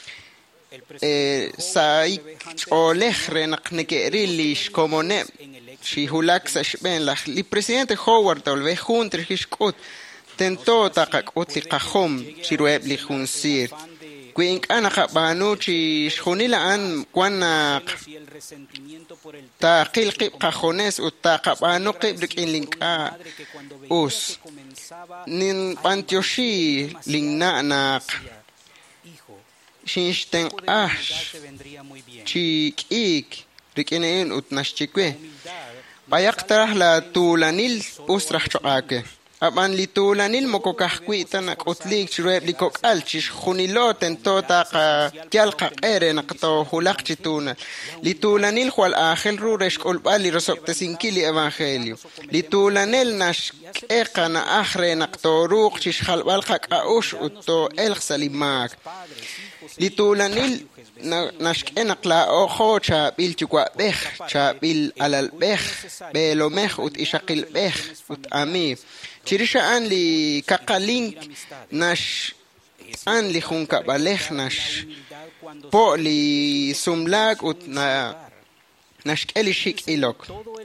eh sai oleh renak nekerilish komone shi hulak sashben la li presidente Howard tolve junter hishkut tentot akak ut li qahom chirweb li hunsir kwink ana qabanu chi shkhunila an kwanak ta qilqib qajones ut ta qabanu qib rikin linka us nin pantioshi lingna nak shinshten ash chik ik rikinen ut nashchikwe bayaqtarah la tulanil usrah choqake aban li tulanil moko kahkwi tanak utlik chireb li kok alchish khunilot entota qa kyalqa qere naqto hulaq chituna li tulanil khwal akhel ru reshkol bali rosokte sinkili evangelio li tulanil nash eqana akhre naqto ruq chish khalbal qaq aush utto el salimak li tulanil nash enaqla ojo cha bil chukwa beh cha bil alal beh belomeh ut ishaqil beh ut ami chirisha an li kakalink nash an li junka balech nash po li sumlag ut na nash keli shik ilok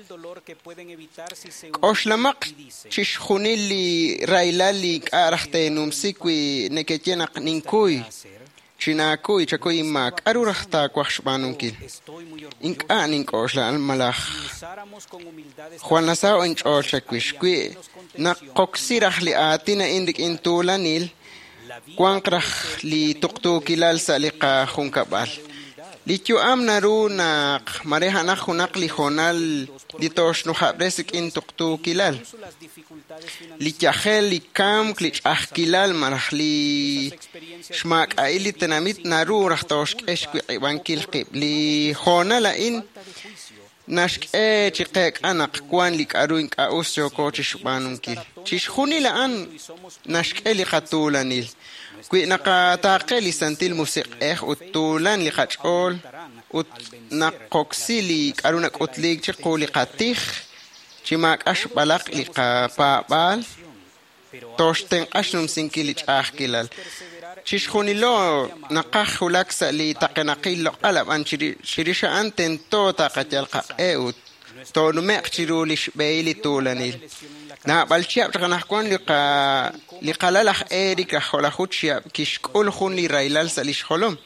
oshlamaq chish khunil li railali araxte numsikwi neketyenak ninkuy chinakuy chakuy mak arurahta kwashbanunkil ink anin koshla al malach Juan Nasao en chorchakwish kwi na qoksirah li atina indik intulanil kwankrah li tuqtukilal sa liqa junkabal li tyu amnaru na mareha na junak li jonal li tosh no habresik in tuqtukilal li tjahel li kam li chahkilal marah li shmak aili tenamit naru rah tosh eshkwi ibankil qib li jonala in nashk e chiqek anak kwan lik aruin ka usyo ko chishbanunkil chishkhunila an nashk eli qatulanil كوي نقا تاقلي سنتيل موسيقى وتولان لي خاطول ونقوكسيلي كارونك أتليك تقولي قاتيخ تماك أش بلاق لقا بابال توشتن أشنم سنكيلي تأخكيلال تشخوني لو نقاخ لاكسا لي تقنقيل لو قلب أن شريشة أنتن تو تاقتلقا إيوت تو نميق تشيرو ليش بيلي تولانيل نا بالشياب تغنحكون لقا لقا لالخ إيريك رخولا خود شياب كيش كل خون لي رايلال ساليش خلوم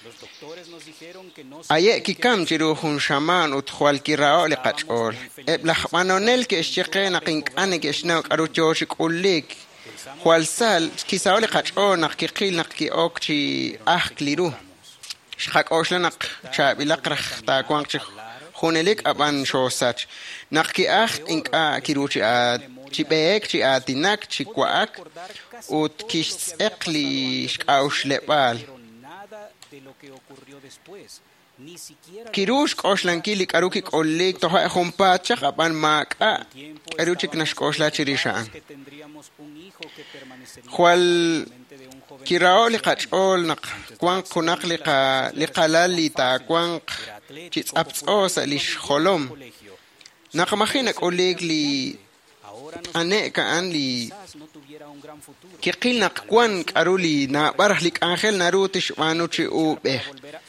أيه كي كم تشيرو خون شامان وتخوال كي راو لقاتشول إبلخ مانونيل كي اشتقينا قينك أنا كي اشناوك أرو جوشك أوليك خوال سال كي ساو لقاتشول نق كي قيل نق كي أوك تشي أخ كليرو شخاك أوش لنق شاب إلاقرخ تاكوانك تشي خونليك أبان شو ساتش نقكي أخ إنك آ كيروشي آ تشي بيك تشي آ تيناك تشي كواك وتكيش تسأقلي شكاوش لبال كيروش كوش لانكيلي كاروكي كوليك توها اخون باتشخ أبان ماك آ كاروشيك نشكوش لا تشيريشان خوال كيراو لقاتشول نق كوانك كوناق لقا لقالالي تا كوانك تشيت أبتسوس ليش خلوم نقمخينك أوليك لي أنا كأن لي كي قيل نقوان كارولي نا برح لك آخر ناروتش وانو تشي او به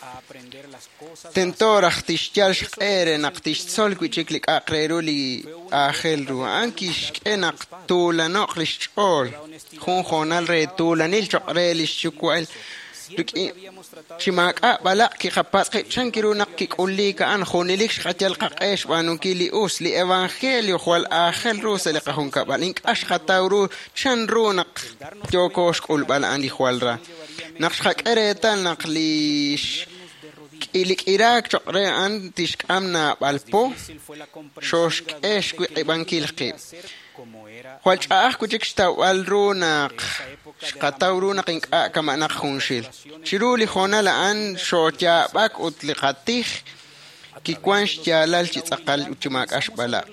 تنتورخ تشتالش قير نقتش تسول كي تشيك لك أقريرو لي آخر رو أنكيش كي نقتولا نقلش تشول خون خونال ري تولا نيل شقريلش شكوال لك شماك أقبل كي خباز قيب شنكرو نقكي قولي كأن خوني ليكش خاتيال قاقاش وانو كي لي أوس لي إيوانخيليو خوال آخر روس لقاهم كبال إنك أش خطاورو شن رو نق جوكوش قول بالا عندي خوال را نقش خاك إريتال نقليش إليك إراك شقري عن تشك أمنا بالبو شوشك إيش كوي قيبان كي القيب خوال شاق كوجيك شتاوال رو نق شقطاو رو نق إنك آ كما نقخونشيل شيرو لي خونا لأن شوتيا باك أطلقاتيخ كي كوانش جالال تتقل وتماك أشبالا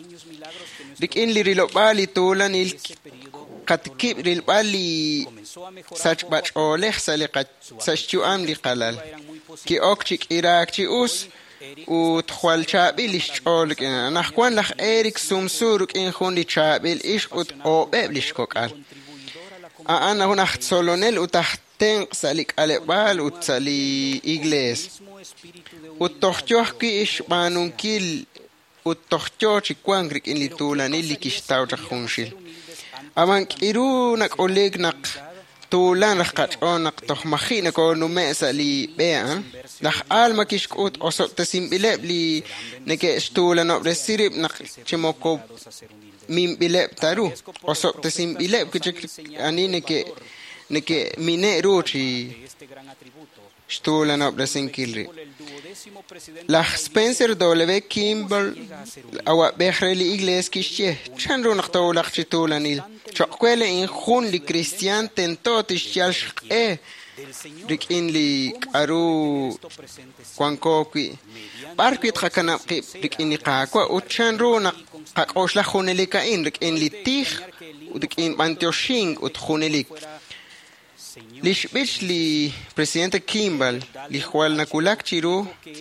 ديك إن لي ريلو بالي تولا نيل قد كيب ريل بالي ساج باش أوليخ سالي ساشتيو أم لي قلال كي أوكتشيك إراك تي أوس وتخوال شابي ليش تقولك أنا أخوان لخ إيريك سومسورك إن خون لي شابي ليش أوت أوباب ليش كوكال أنا هنا أخت سولونيل وتحتين ساليك ألبال وتسالي إغليس وتخجوح كي إيش بانون كيل وتخجوح كوانغريك إن لي تولاني اللي كيشتاو تخونشيل أمان كيرو نك أوليك نق تولان رخات أو نق تخمخي نكو نمأسا لي بيان نخ آل ما كيش كوت أصب تسيم بلاب لي نكيش تولان أبرا سيريب نق چموكو ميم بلاب تارو أصب تسيم بلاب كجك أني نكي نكي ميني روشي شتولان أبرا سنكيلري لخ سبنسر دولة كيمبل أو بخري لي إغليس كيشيه شان رو نقطو لخ شتولانيل شاقوالة إن خون لي كريستيان تنتو تشيال شقه ريك إن لي كارو كوانكوكي باركوي تخاكنا قيب ريك إن لي قاكوا وشان رو نقاكوش لخون لي كاين ريك إن لي تيخ وديك إن بانتيوشينغ وتخون ليك ليش بيش لي بريسيدنت كيمبل لي خوال ناكولاك تشيرو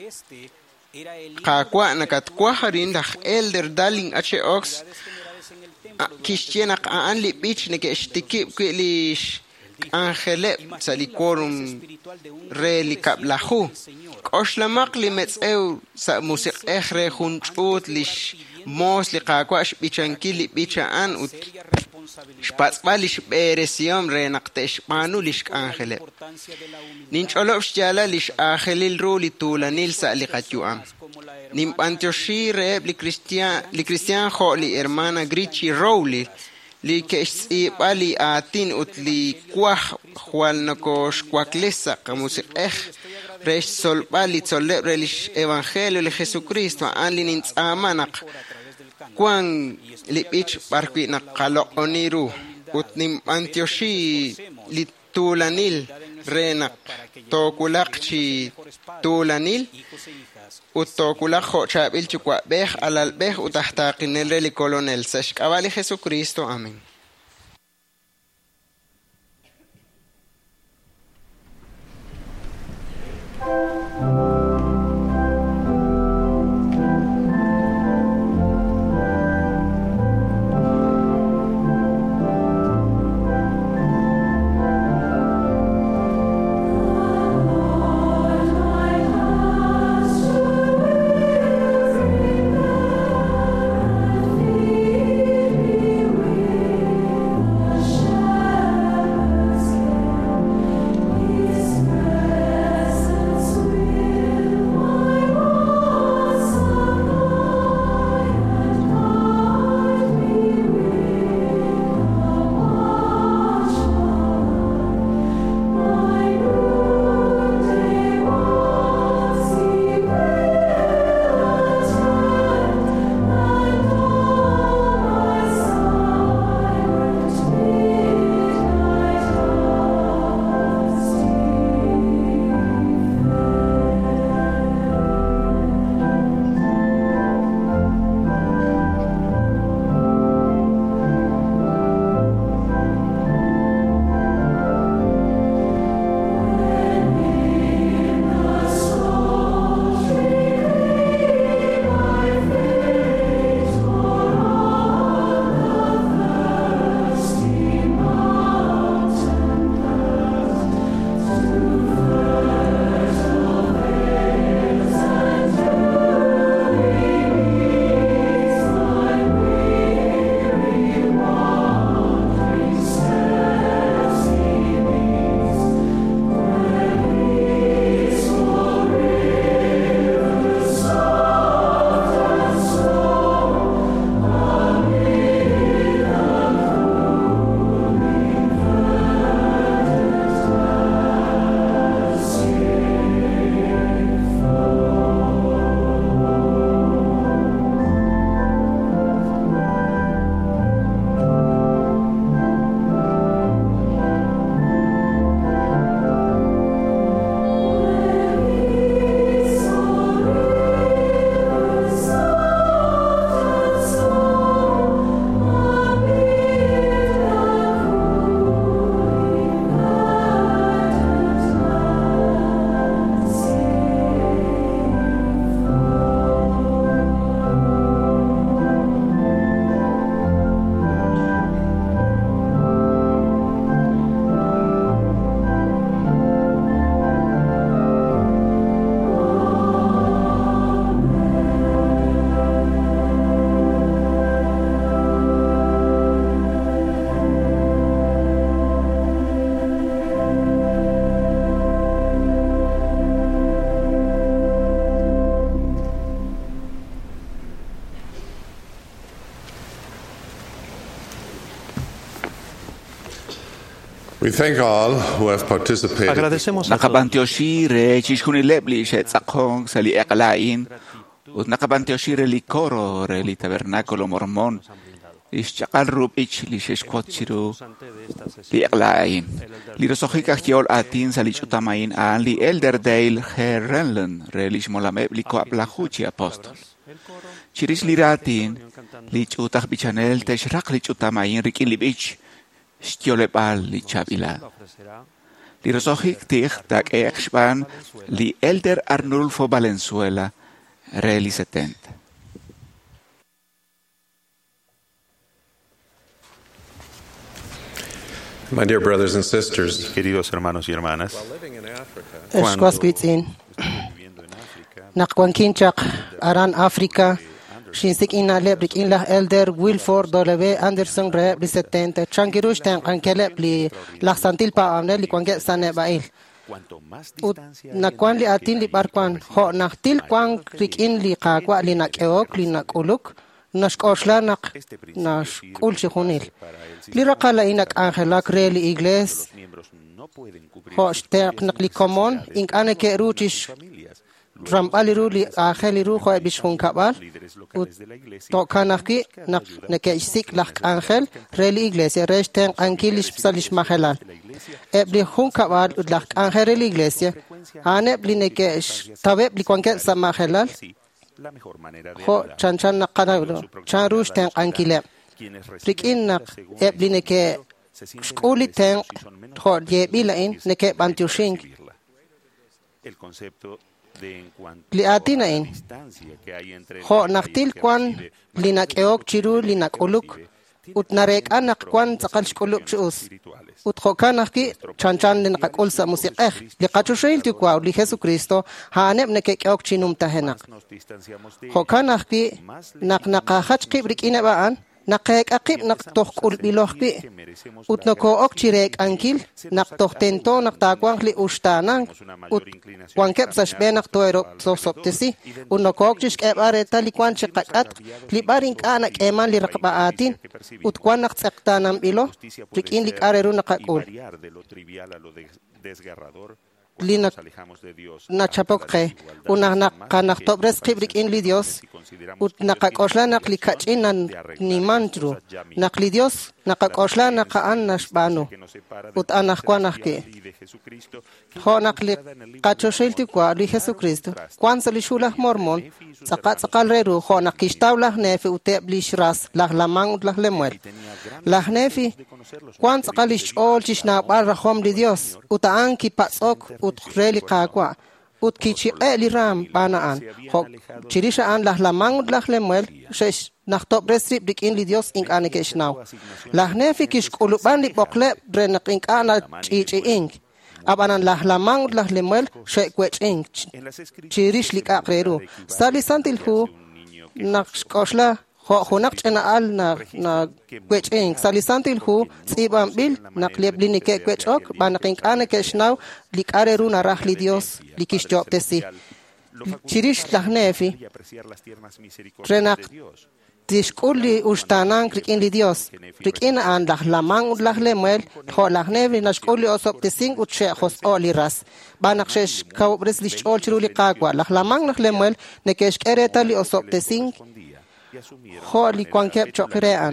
قاكوا نكاتكوا هرين لخ إلدر دالين أتشي أوكس كيشتينك أن لي بيش نكي اشتكي ليش أنخلق سالي كورم ريلي كابلاخو كوش لماق لي متساو سا موسيق اخرى خونشوت ليش موس لي قاكوا اش بيشانكي لي بيشا أن وت شباس باليش بيرسيوم ريناقتش بانو ليش أنخلق نينش أولوش جالا ليش آخليل رولي طولا نيلسا لي قاتيو أم نيم بانتوشي ريب لي كريستيان لي كريستيان خو لي إرمانا غريتشي رولي لي كيسي بالي آتين أت لي كواخ خوال نكوش كواك لسا كموسيق إخ ريش سول بالي تسول ريليش إيوانخيلو لخيسو كريستو أن لي نينس آمانق كوان لي بيش باركوي نقالو أونيرو أت نيم أنتيوشي لي تولانيل رينق توكولاقشي تولانيل وتوكولا خو شابيل چكوا بيخ على البيخ وتحتاقين الرلي كولونيل سشك أبالي خيسو كريستو آمين We thank all who have participated. Agradecemos a todos. Nakabantioshi re chishkuni lebli shetzakong sali eklain. Ut nakabantioshi re likoro re li tabernáculo mormón. Ishchakal rub ich li sheshkotchiru li eklain. Li rosohikach yol atin sali chutamain an li elderdale herrenlen re li shmolameb li koaplahuchi apostol. Chiris li ratin li chutach bichanel teshrak li chutamain rikin li bich. Stiolepal li chabilad. Li rosohik tich tak expan li elder Arnulfo Valenzuela re li setenta. My dear brothers and sisters, queridos hermanos y hermanas, Esquasquitzin. Nakwankinchak Aran Africa. Shinsik ina lebrik in la elder Wilford W. Anderson re setenta. Changirush tan ankelep li laksantil pa amne li kwanget sane bail. Ut nakwan li atin li barkwan ho naktil kwang rikin li qaqwa li nakeok li nakuluk nashkoshla nak nashkul shikhunil. Li raqala inak angelak re li igles ho shtek nakli common ink ane ke ruchish Rampaliru li angeliru khoy bishun kabal ut to kanaki nak neke sik lak angel reli iglesia resten ankilis psalish mahelal ebli hun kabal ut lak angel reli iglesia ane bli neke tabe bli kwanke samahelal ho chanchan nakana chan rusten ankile frikin nak ebli neke skuli ten ho ye bilain neke bantushing li atinain ho naktil kwan linak eok chiru linak uluk ut narek anak kwan tsaqal shkuluk chus ut khokanak ki chanchan lin qakul sa musiqeh li qachushil ti kwa li Jesucristo haneb neke eok chinum tahenak khokanak ki nak naqahach qibrik inabaan naqek aqib nak tohkul bilohki ut nako okchirek ankil nak tohtento nak takwang li ustanan ut kwankep sashbe nak toero sosoptesi ut nako okchish kebareta li kwan chiqakat li barin kana keman li raqbaatin ut kwan nak tsaqtanam bilo rikin li qareru naqakul linak nachapokhe unah nak kanak tobres qibrik in li Dios ut naqakoshla nak li kachinan ni mantru nak li Dios naqakoshla naqaan nashbanu ut anak kwanak ke ho nak li qachoshilti kwa li Jesucristo kwan salishulah mormon saqat saqal reru ho nak kishtawlah nefi uteb li shras lah lamang ut lah lemwel lah nefi kwan saqalish ol chishna bar rahom li Dios utaan ki patsok ut reli qaqwa ut kichi eli ram banaan ho chirisha an lah lamang ut lah lemwel shesh nachtop resrip dik in li Dios ink anekesh now lah nefi kish kuluban li bokle drenak ink ana chichi ink abanan lah lamang ut lah lemwel she kwech ink chirish li qaqreru sali santil hu nakshkoshla ho hunak chena al na na kwech ink sali santil hu tsibam bil nakleb li nike kwech ok banakink ane keshnaw li qareru na rah li Dios li kish job tesi chirish lah nefi trenak tishkuli ustanan krikin li Dios krikin an lah lamang ud lah lemel ho lah nefi nashkuli osop tesing ut she khos oli ras banakshesh kawbres li chol chiruli qaqwa lah lamang lah lemel nekesh kereta li osop tesing ho li kwankep chokrean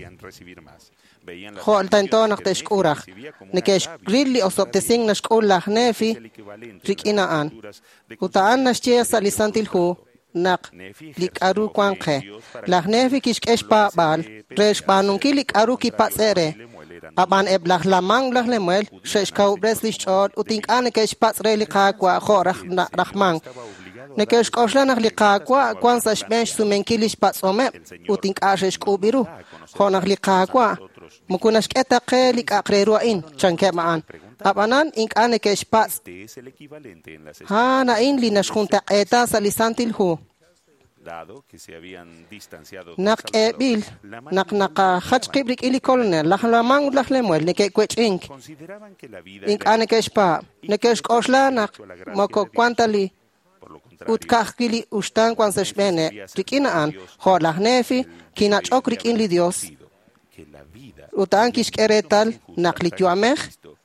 ho tanto nak teshkurach nekesh grilli osop tesing nashkul lah nefi rikina an utaan nashche salisantil hu nak lik aru kwankhe lah nefi kishkesh pa bal resh banun kilik aru ki patsere aban eblah lamang lah lemel shesh kau breslich od utink anekesh patsre li qaqwa khorah rahmang nekesh koshla nak li qaqwa kwan sash bench sumenkilish patsome utink ashesh kubiru khonah li qaqwa mukunash ketaqe lik aqreru in chanke maan abanan ink anekesh pats ha na in li nashkhunta eta salisantil hu nak ebil nak naka khach qibrik ili kolne lah lamang lah lemwel neke kwech ink ink anekesh pa nekesh koshla nak moko kwantali ut kahkili ustan kwan seshbene rikina an ho lah nefi kinach okrik in li Dios utan kish keretal nak li tuamech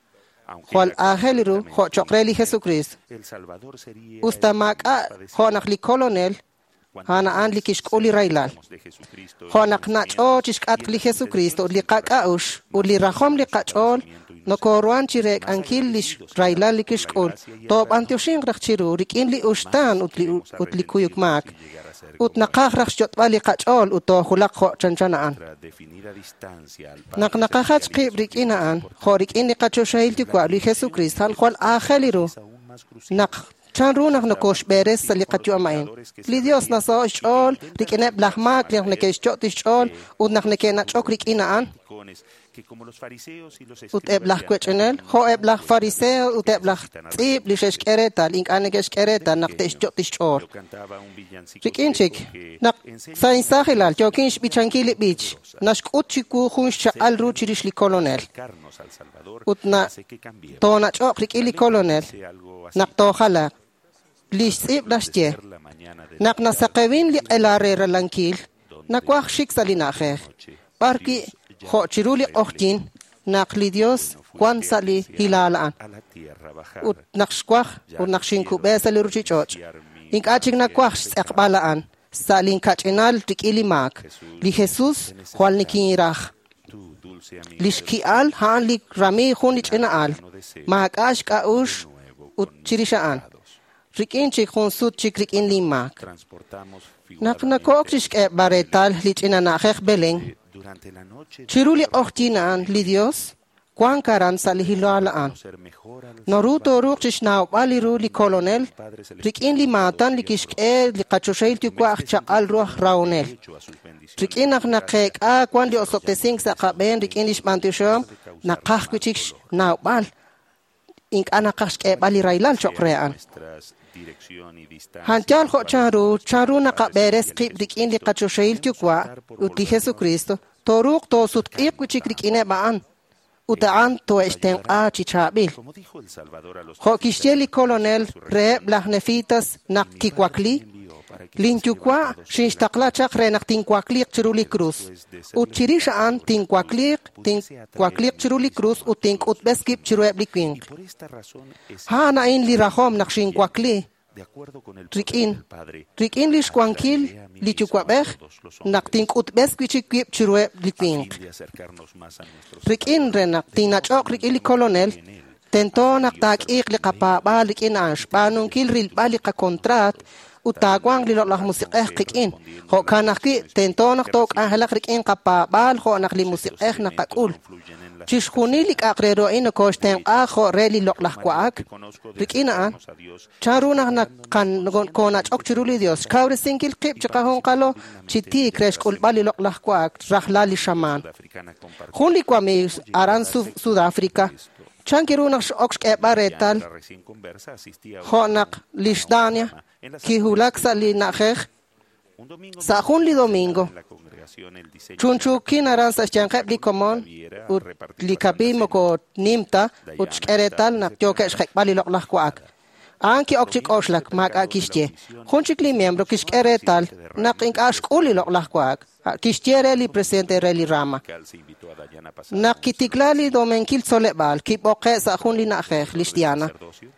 Juan Angeliru, Ho Chokreli Jesucristo. Ustamaka, Honak li colonel, Hana an li kishkuli railal. Honak nacho chishkat li Jesucristo, li kakaush, u li rahom li kachol, no koruan chirek ankil li railal li kishkul. Top antioshin rakchiru, rikin li ustan ut li kuyuk mak. Ut nakah rakshot li kachol, uto hulak ho chanchanaan. Nak nakahach kib rikinaan, ho rikin li kacho shahil tikwa li Jesucristo, han kwal Angeliru. Nak chanru nak nakosh beres sa likatyo amain. Li Dios na sa ishol, rikinep lahmak, li nak nakishot ishol, ud nak nakenachok rikinaan. Ut eblah kwechenel, ho eblah fariseo, ut eblah tib li shesh kereta, link anegesh kereta, nak teishot ishol. Rikinchik, nak sa insahilal, jokinsh bichankili bich, nash kutchiku hunsh al ruchirish li colonel. Ut na to nachok rikili colonel, nak to halak. Lisib lashje. Nak nasakewin li elare relankil. Nakwak shik salinakhe. Parki ho chiruli ochtin. Nak li Dios kwan sali hilalaan. Ut nakskwak ut nakshinku be sali ruchichoch. Ink achik nakwak sakbalaan. Salin kachinal tikili mak. Li Jesus kwal nikinirach. Lishkial haan li rami khunich inaal. Mahakash kaush ut chirishaan. Rikin chik hun sut chik rikin limak. Nak nakok chik e baretal lich inanakek beleng. Chiruli ochtinaan li Dios, kwan karan sa lihilalaan. Naruto ruk chish naubaliru li colonel, rikin limatan li kishk e li kachoshail tikwa chakal ruah raonel. Rikin nak nakek a kwan li osoptesing sa kaben rikin lish mantushom, nakah kuchik naubal. Ink anakashk e bali railal chokrean. Hantial ho charu, charu nakaberes kip rikin li kachoshail tikwa, ut li Jesucristo, toruk to sut kip kuchik rikine baan, utaan to esten a chichabil. Ho kishtieli colonel re blahnefitas nak kikwakli, lintukwa shinstakla chakre nak tinkwaklik chiruli cruz. Ut chirishaan tinkwaklik, tinkwaklik chiruli cruz, ut tink ut beskip chirueb likwing. Hana in li rahom nak shinkwakli. Rikin, rikin li shkwankil, li chukwabech, nak tink ut beskip chirueb likwing. Rikin re nak tinachok rikin li colonel, tento nak takik li kapaba likin ansh, panung kil rilba li ka kontrat, utagwang li lolah musikeh kikin. Ho kanaki tento nak tok ahalak rikin kapabal, ho nak li musikeh nakakul. Chishkuni lik akrero ino koshten ako reli loklah kwaak. Rikinaan, charuna na kan konach ok chiruli Dios. Kawre singil kip chakahong kalo, chiti kresh kulbali loklah kwaak, rahlali shaman. Huli kwa mi aran Sudafrika. Chankiruna ok ebaretal, honak lishdania, kihulak sa li nakeh, sa hunli domingo. Chunchukin aran sa chankep li komon, ut li kabimo ko nimta, ut shkeretal na tyoke shkekbali loklah kwaak. Anki okchik oslak mag akishtie. Hunchik li miembro kishkeretal, nak ink ashk uli loklah kwaak. Kishtie reli presidente reli rama. Nak kitiklali domenkil solebal, ki boke sa hunli nakeh lishtiana.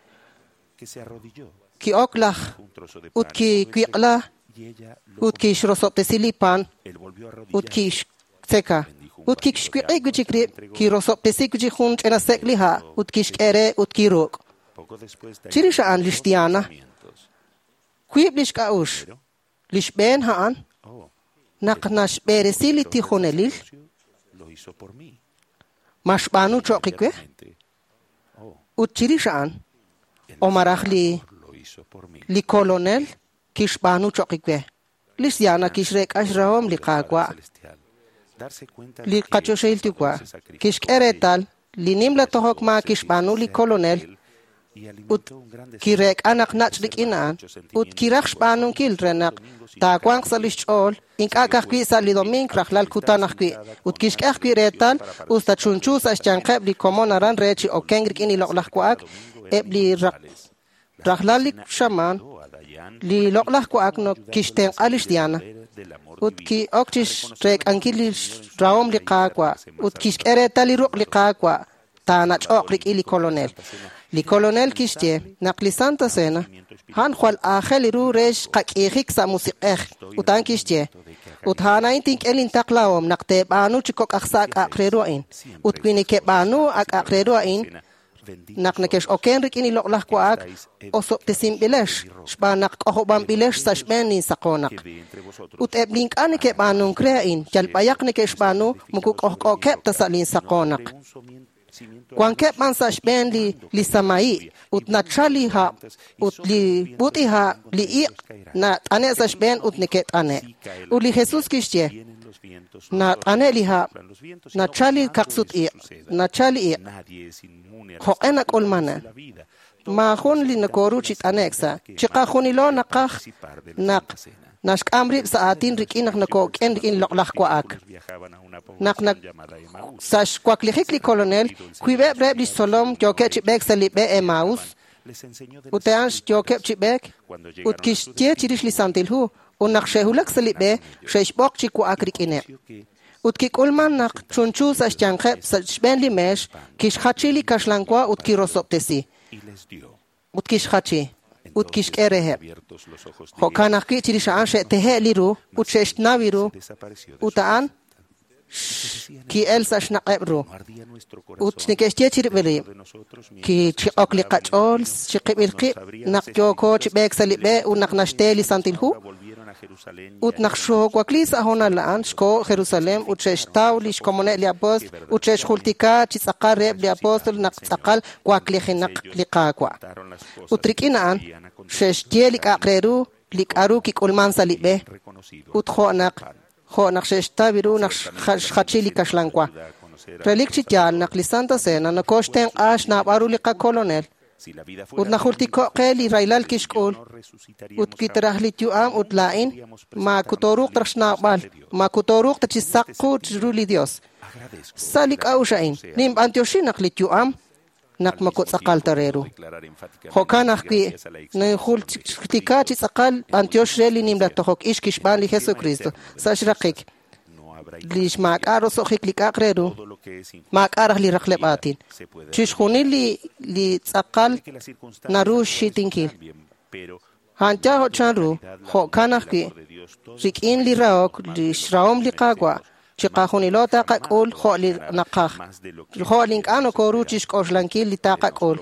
Ki oklah, ut ki kwiqla, ut ki shrosop tesilipan, ut ki seka, ut ki shkwiqi guchikri, ki rosop tesikuchi hunch ena sekliha, ut ki shkere, ut ki rok. Chirishaan lishtiana, kwib lishkaush, lishben haan, naknash beresili tikhonelil, mashbanu chokikwe, ut chirishaan, omarach li, li colonel, kishbanu chokikwe. Lishtiana kishrek ashrahom li kagwa. Li kachoshail tikwa. Kishkeretal, li nimla tohok ma kishbanu li colonel, ut kirek anak nachlik inaan, ut kirak shbanun kilrenak, takwang sa lishol, ink akakwi sa li doming raklal kutanakwi, ut kishkakwi retal, usta chunchu sa shchankeb li komonaran rechi o kengrik ini loklakwaak, eb li raklalik shaman, li loklah kwaak no kishten alishtiana, ut ki okchish rek ankili raom li kakwa, ut kishkere tali ruk li kakwa, tanach okrik ili colonel li colonel kishtie naqli santa cena han khwal akhel ru resh qaqihik sa musiqeh utan kishtie uthana intink elin taqlaom naqte banu chikok aksak akreruin utkwini ke banu ak akreruin naqnekesh oken rik ini loklah kwaak osop tesim bilesh shbanak ohobam bilesh sashbeni sakonak ut eblink anike banun krein jalpayak nekesh banu mukuk ohko kep tasalin sakonak kwan kep man sashben li li samai ut nachali ha ut li buti ha li iq na ane sashben ut neket ane uli Jesus kishtie na ane li ha nachali kaksut iq nachali iq hoqena kolmana ma khun li nakoru chit anexa chiqa khunilo naqah naq nash amri saatin rikin nako ken rikin loklah kwaak nak nak sash kwak li khikli colonel kuibe breb li solom joke chibek salibe e maus uteansh joke chibek utkish tie chirish li santilhu unak shehulak salibe shesh bok chi kwaak rikine utki kulman nak chunchu sash chankhe sash ben li mesh kish khachili kashlankwa utki rosoptesi utkish khachi utkish kerehe hokanak ki chirisha anshe tehe liru utshesh naviru utaan ki elsa shnaqebru utnikesh chiribeli ki chiqli qachol chiqibilqi naqjoko chibek salibe unak nashteli santilhu utnakhsho kwaklis ahona laan shko Jerusalem utchesh tawlish komone li apost utchesh khultika chisaqar reb li apostol naqsaqal kwakli khinaq liqaqwa utrikinan shesh tielik aqreru likaru ki kulman salibe utkhonak khonak shesh tabiru nak khachili kashlankwa relik chitian naqli santa cena nakoshten ash na baru liqa colonel utnakhultiko qeli railal kishkul utkitrahlit yuam utlain ma kutoruq trashna bal ma kutoruq tchisaqu ruli dios salik aushain nim antioshi naqlit yuam naq makut saqal tareru hokanaq ki ne khultika chisaqal antiosh reli nim la tohok ishkish ban li Jesus Cristo sashraqik lish maakaro sokhik likaqreru maakar li raqlebatin chish khuni li li tsaqal narushi tinkil hanja ho chanru ho kanaq ki rikin li raok li shraom li qagwa chiqa khuni lo taqaqul ho li naqaq ho link ano koru chish qoslankil li taqaqul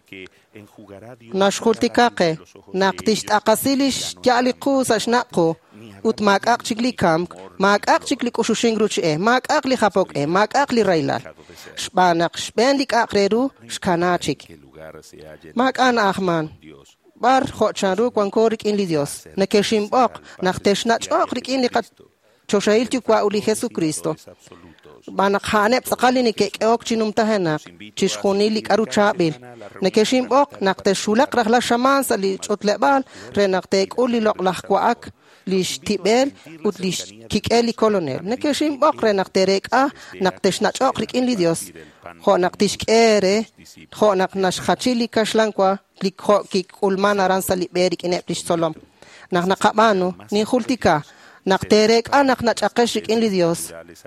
nashkhultikaqe naqtish taqasilish jaliqu sashnaqu ut makaq chikli kam makaq chikli kushushingrut e makaq li khapok e makaq li railal shbanaq shbendik aqreru shkanachik makan ahman bar khocharu kwankorik in li dios nakeshim bok nahteshnach okrik in li qat choshail tu kwa uli Jesus Cristo bana khane saqalini ke ok chinum tahena chishkhuni li karu chabil nakeshim bok nahteshulaq rahla shaman sali chotlebal renaqte uli loqlah kwaak lish tibel ut lish kikeli colonel nakeshim bokre nakterek a naktesh nach okrik in li dios ho naktish kere ho naknash khachili kashlankwa lik ho kik ulman aran sali berik in eplish solom nak nakabano ni khultika nakterek a naknach aqeshik in li dios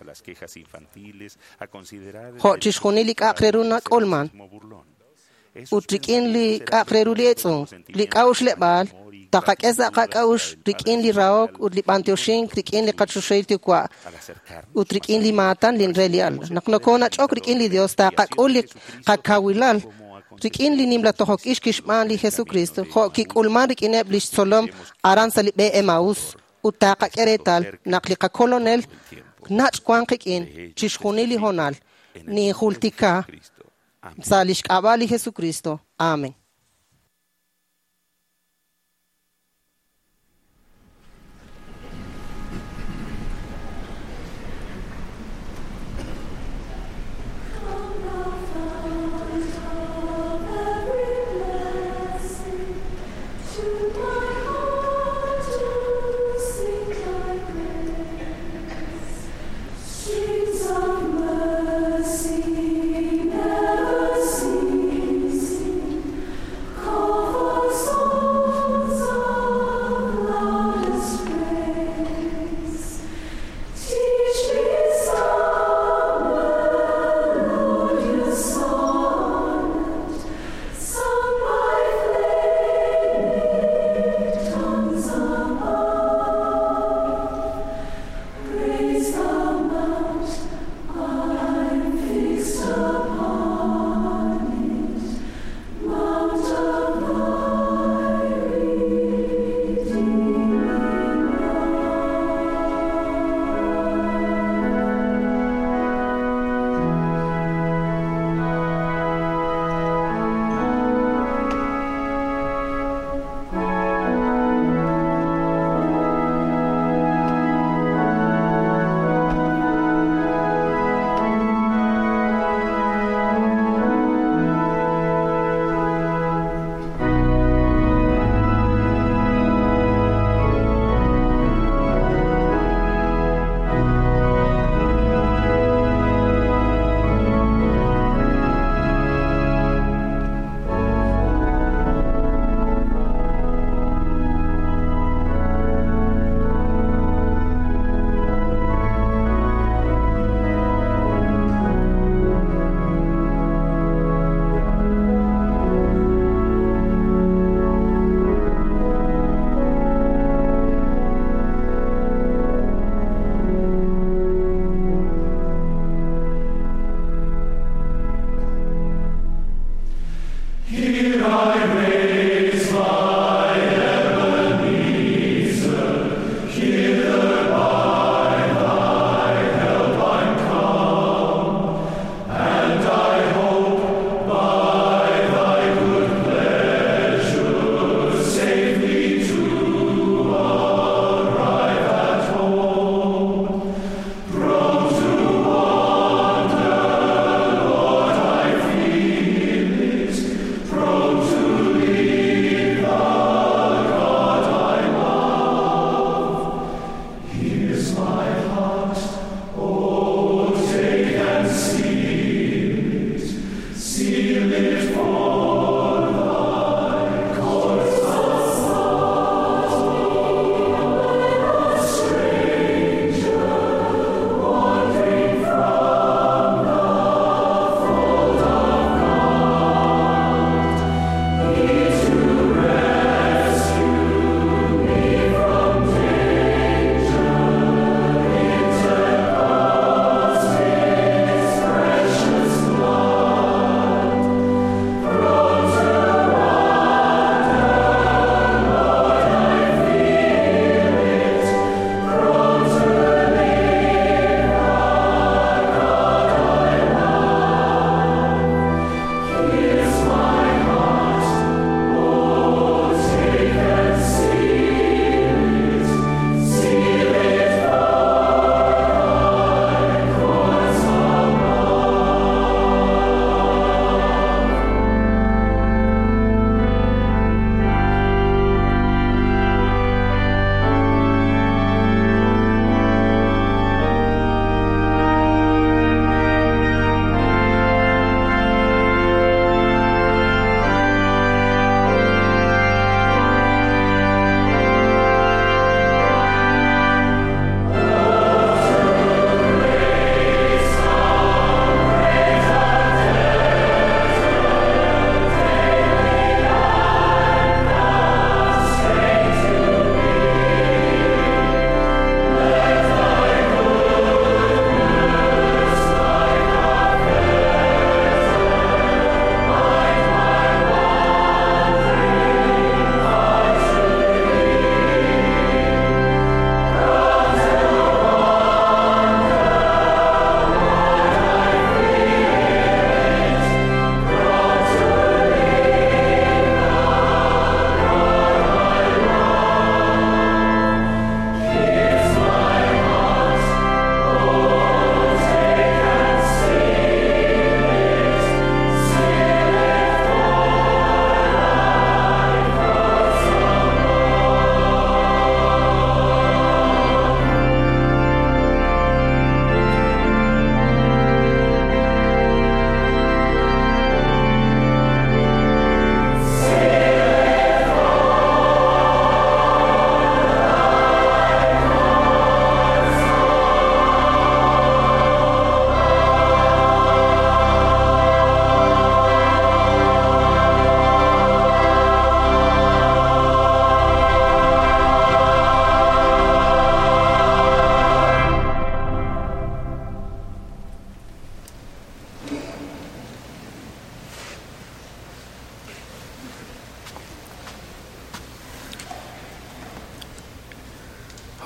ho chishkhuni lik aqreruna kolman utrik in li aqreru li etzung lik aush lebal taqaqesa qaqaush rikin li raok utli pantioshin rikin li qachushilti kwa utrikin li matan lin relial naknokona chok rikin li dios taqaqul li qaqawilal rikin li nimla tohok ishkish man li Jesus Cristo kho kikulman rikin eblish solom aran sali be emaus utaqa keretal naqli qa colonel nach kwan qikin chishkhuni li honal ni khultika salish qabali Jesus Cristo amen. Mercy never ceases.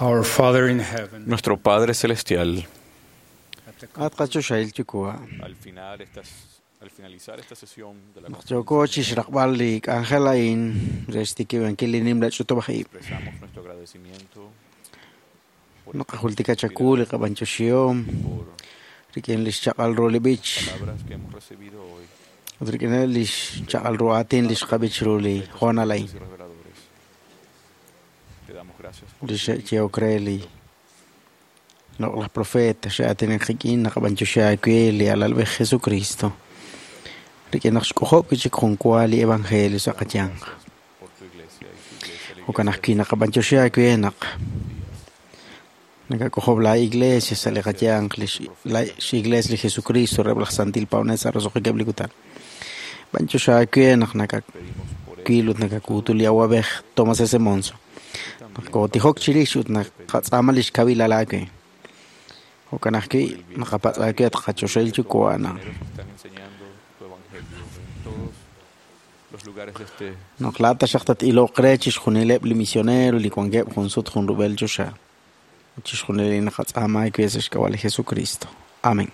Our Father in heaven. Nuestro Padre Celestial, Al final estas, al finalizar esta sesión de la conferencia, expresamos nuestro agradecimiento Naqahultikachakuli qabanchoshiyom riken lish chaqal rolibich palabras que hemos recibido hoy. riken lish chaqal roatin lish qabich roli honalay Te damos gracias por lish cheokreli no los profetas ya tienen xikin qabanchosha kweli alalbe Jesucristo riken naqshkohop kichikon kwali evangelio saqachang ukanakina qabanchosha kwenak Nakakohob la iglesia sale kachang la iglesia de Jesucristo representil paunes arroz que obligatar. Bancho sha que nak nak kilo nak kutulia wabeh tomas ese monzo. Ko tihok chilishut nak amalish kabila la que. O kanaki nakapat la que tkacho shel chukoana. No klata shachtat ilo krechis khunile misionero li kwangeb khonsut khun rubel josha. Chishkunelina Hatzama y Kawale Jesucristo. Amén.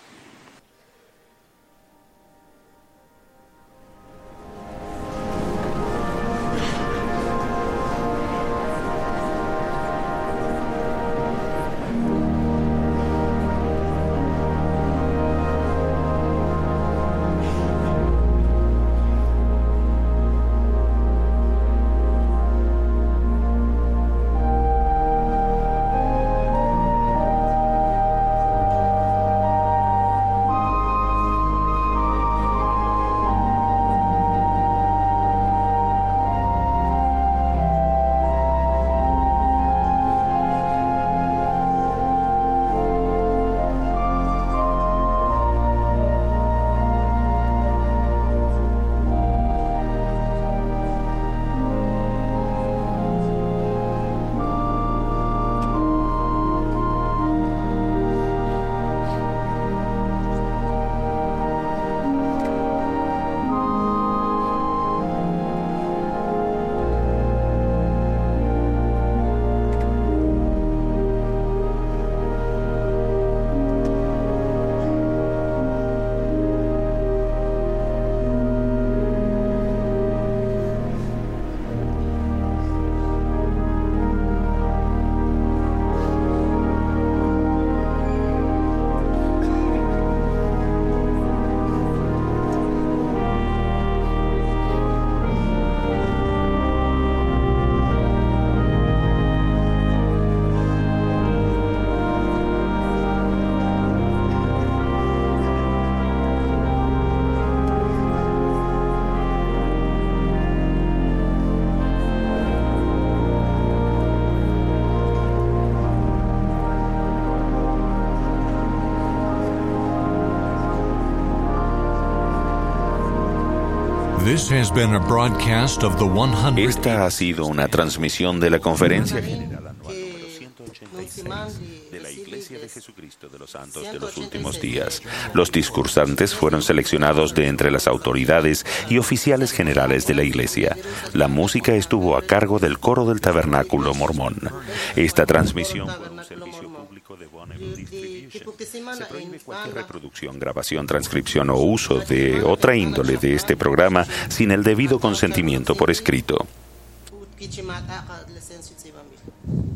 Esta ha sido una transmisión de la Conferencia General Anual número ciento ochenta y seis de la Iglesia de Jesucristo de los Santos de los Últimos Días. Los discursantes fueron seleccionados de entre las autoridades y oficiales generales de la Iglesia. La música estuvo a cargo del coro del Tabernáculo Mormón. Esta transmisión fue un servicio público de Bonneville Distribution. Se prohíbe cualquier reproducción, grabación, transcripción o uso de otra índole de este programa sin el debido consentimiento por escrito.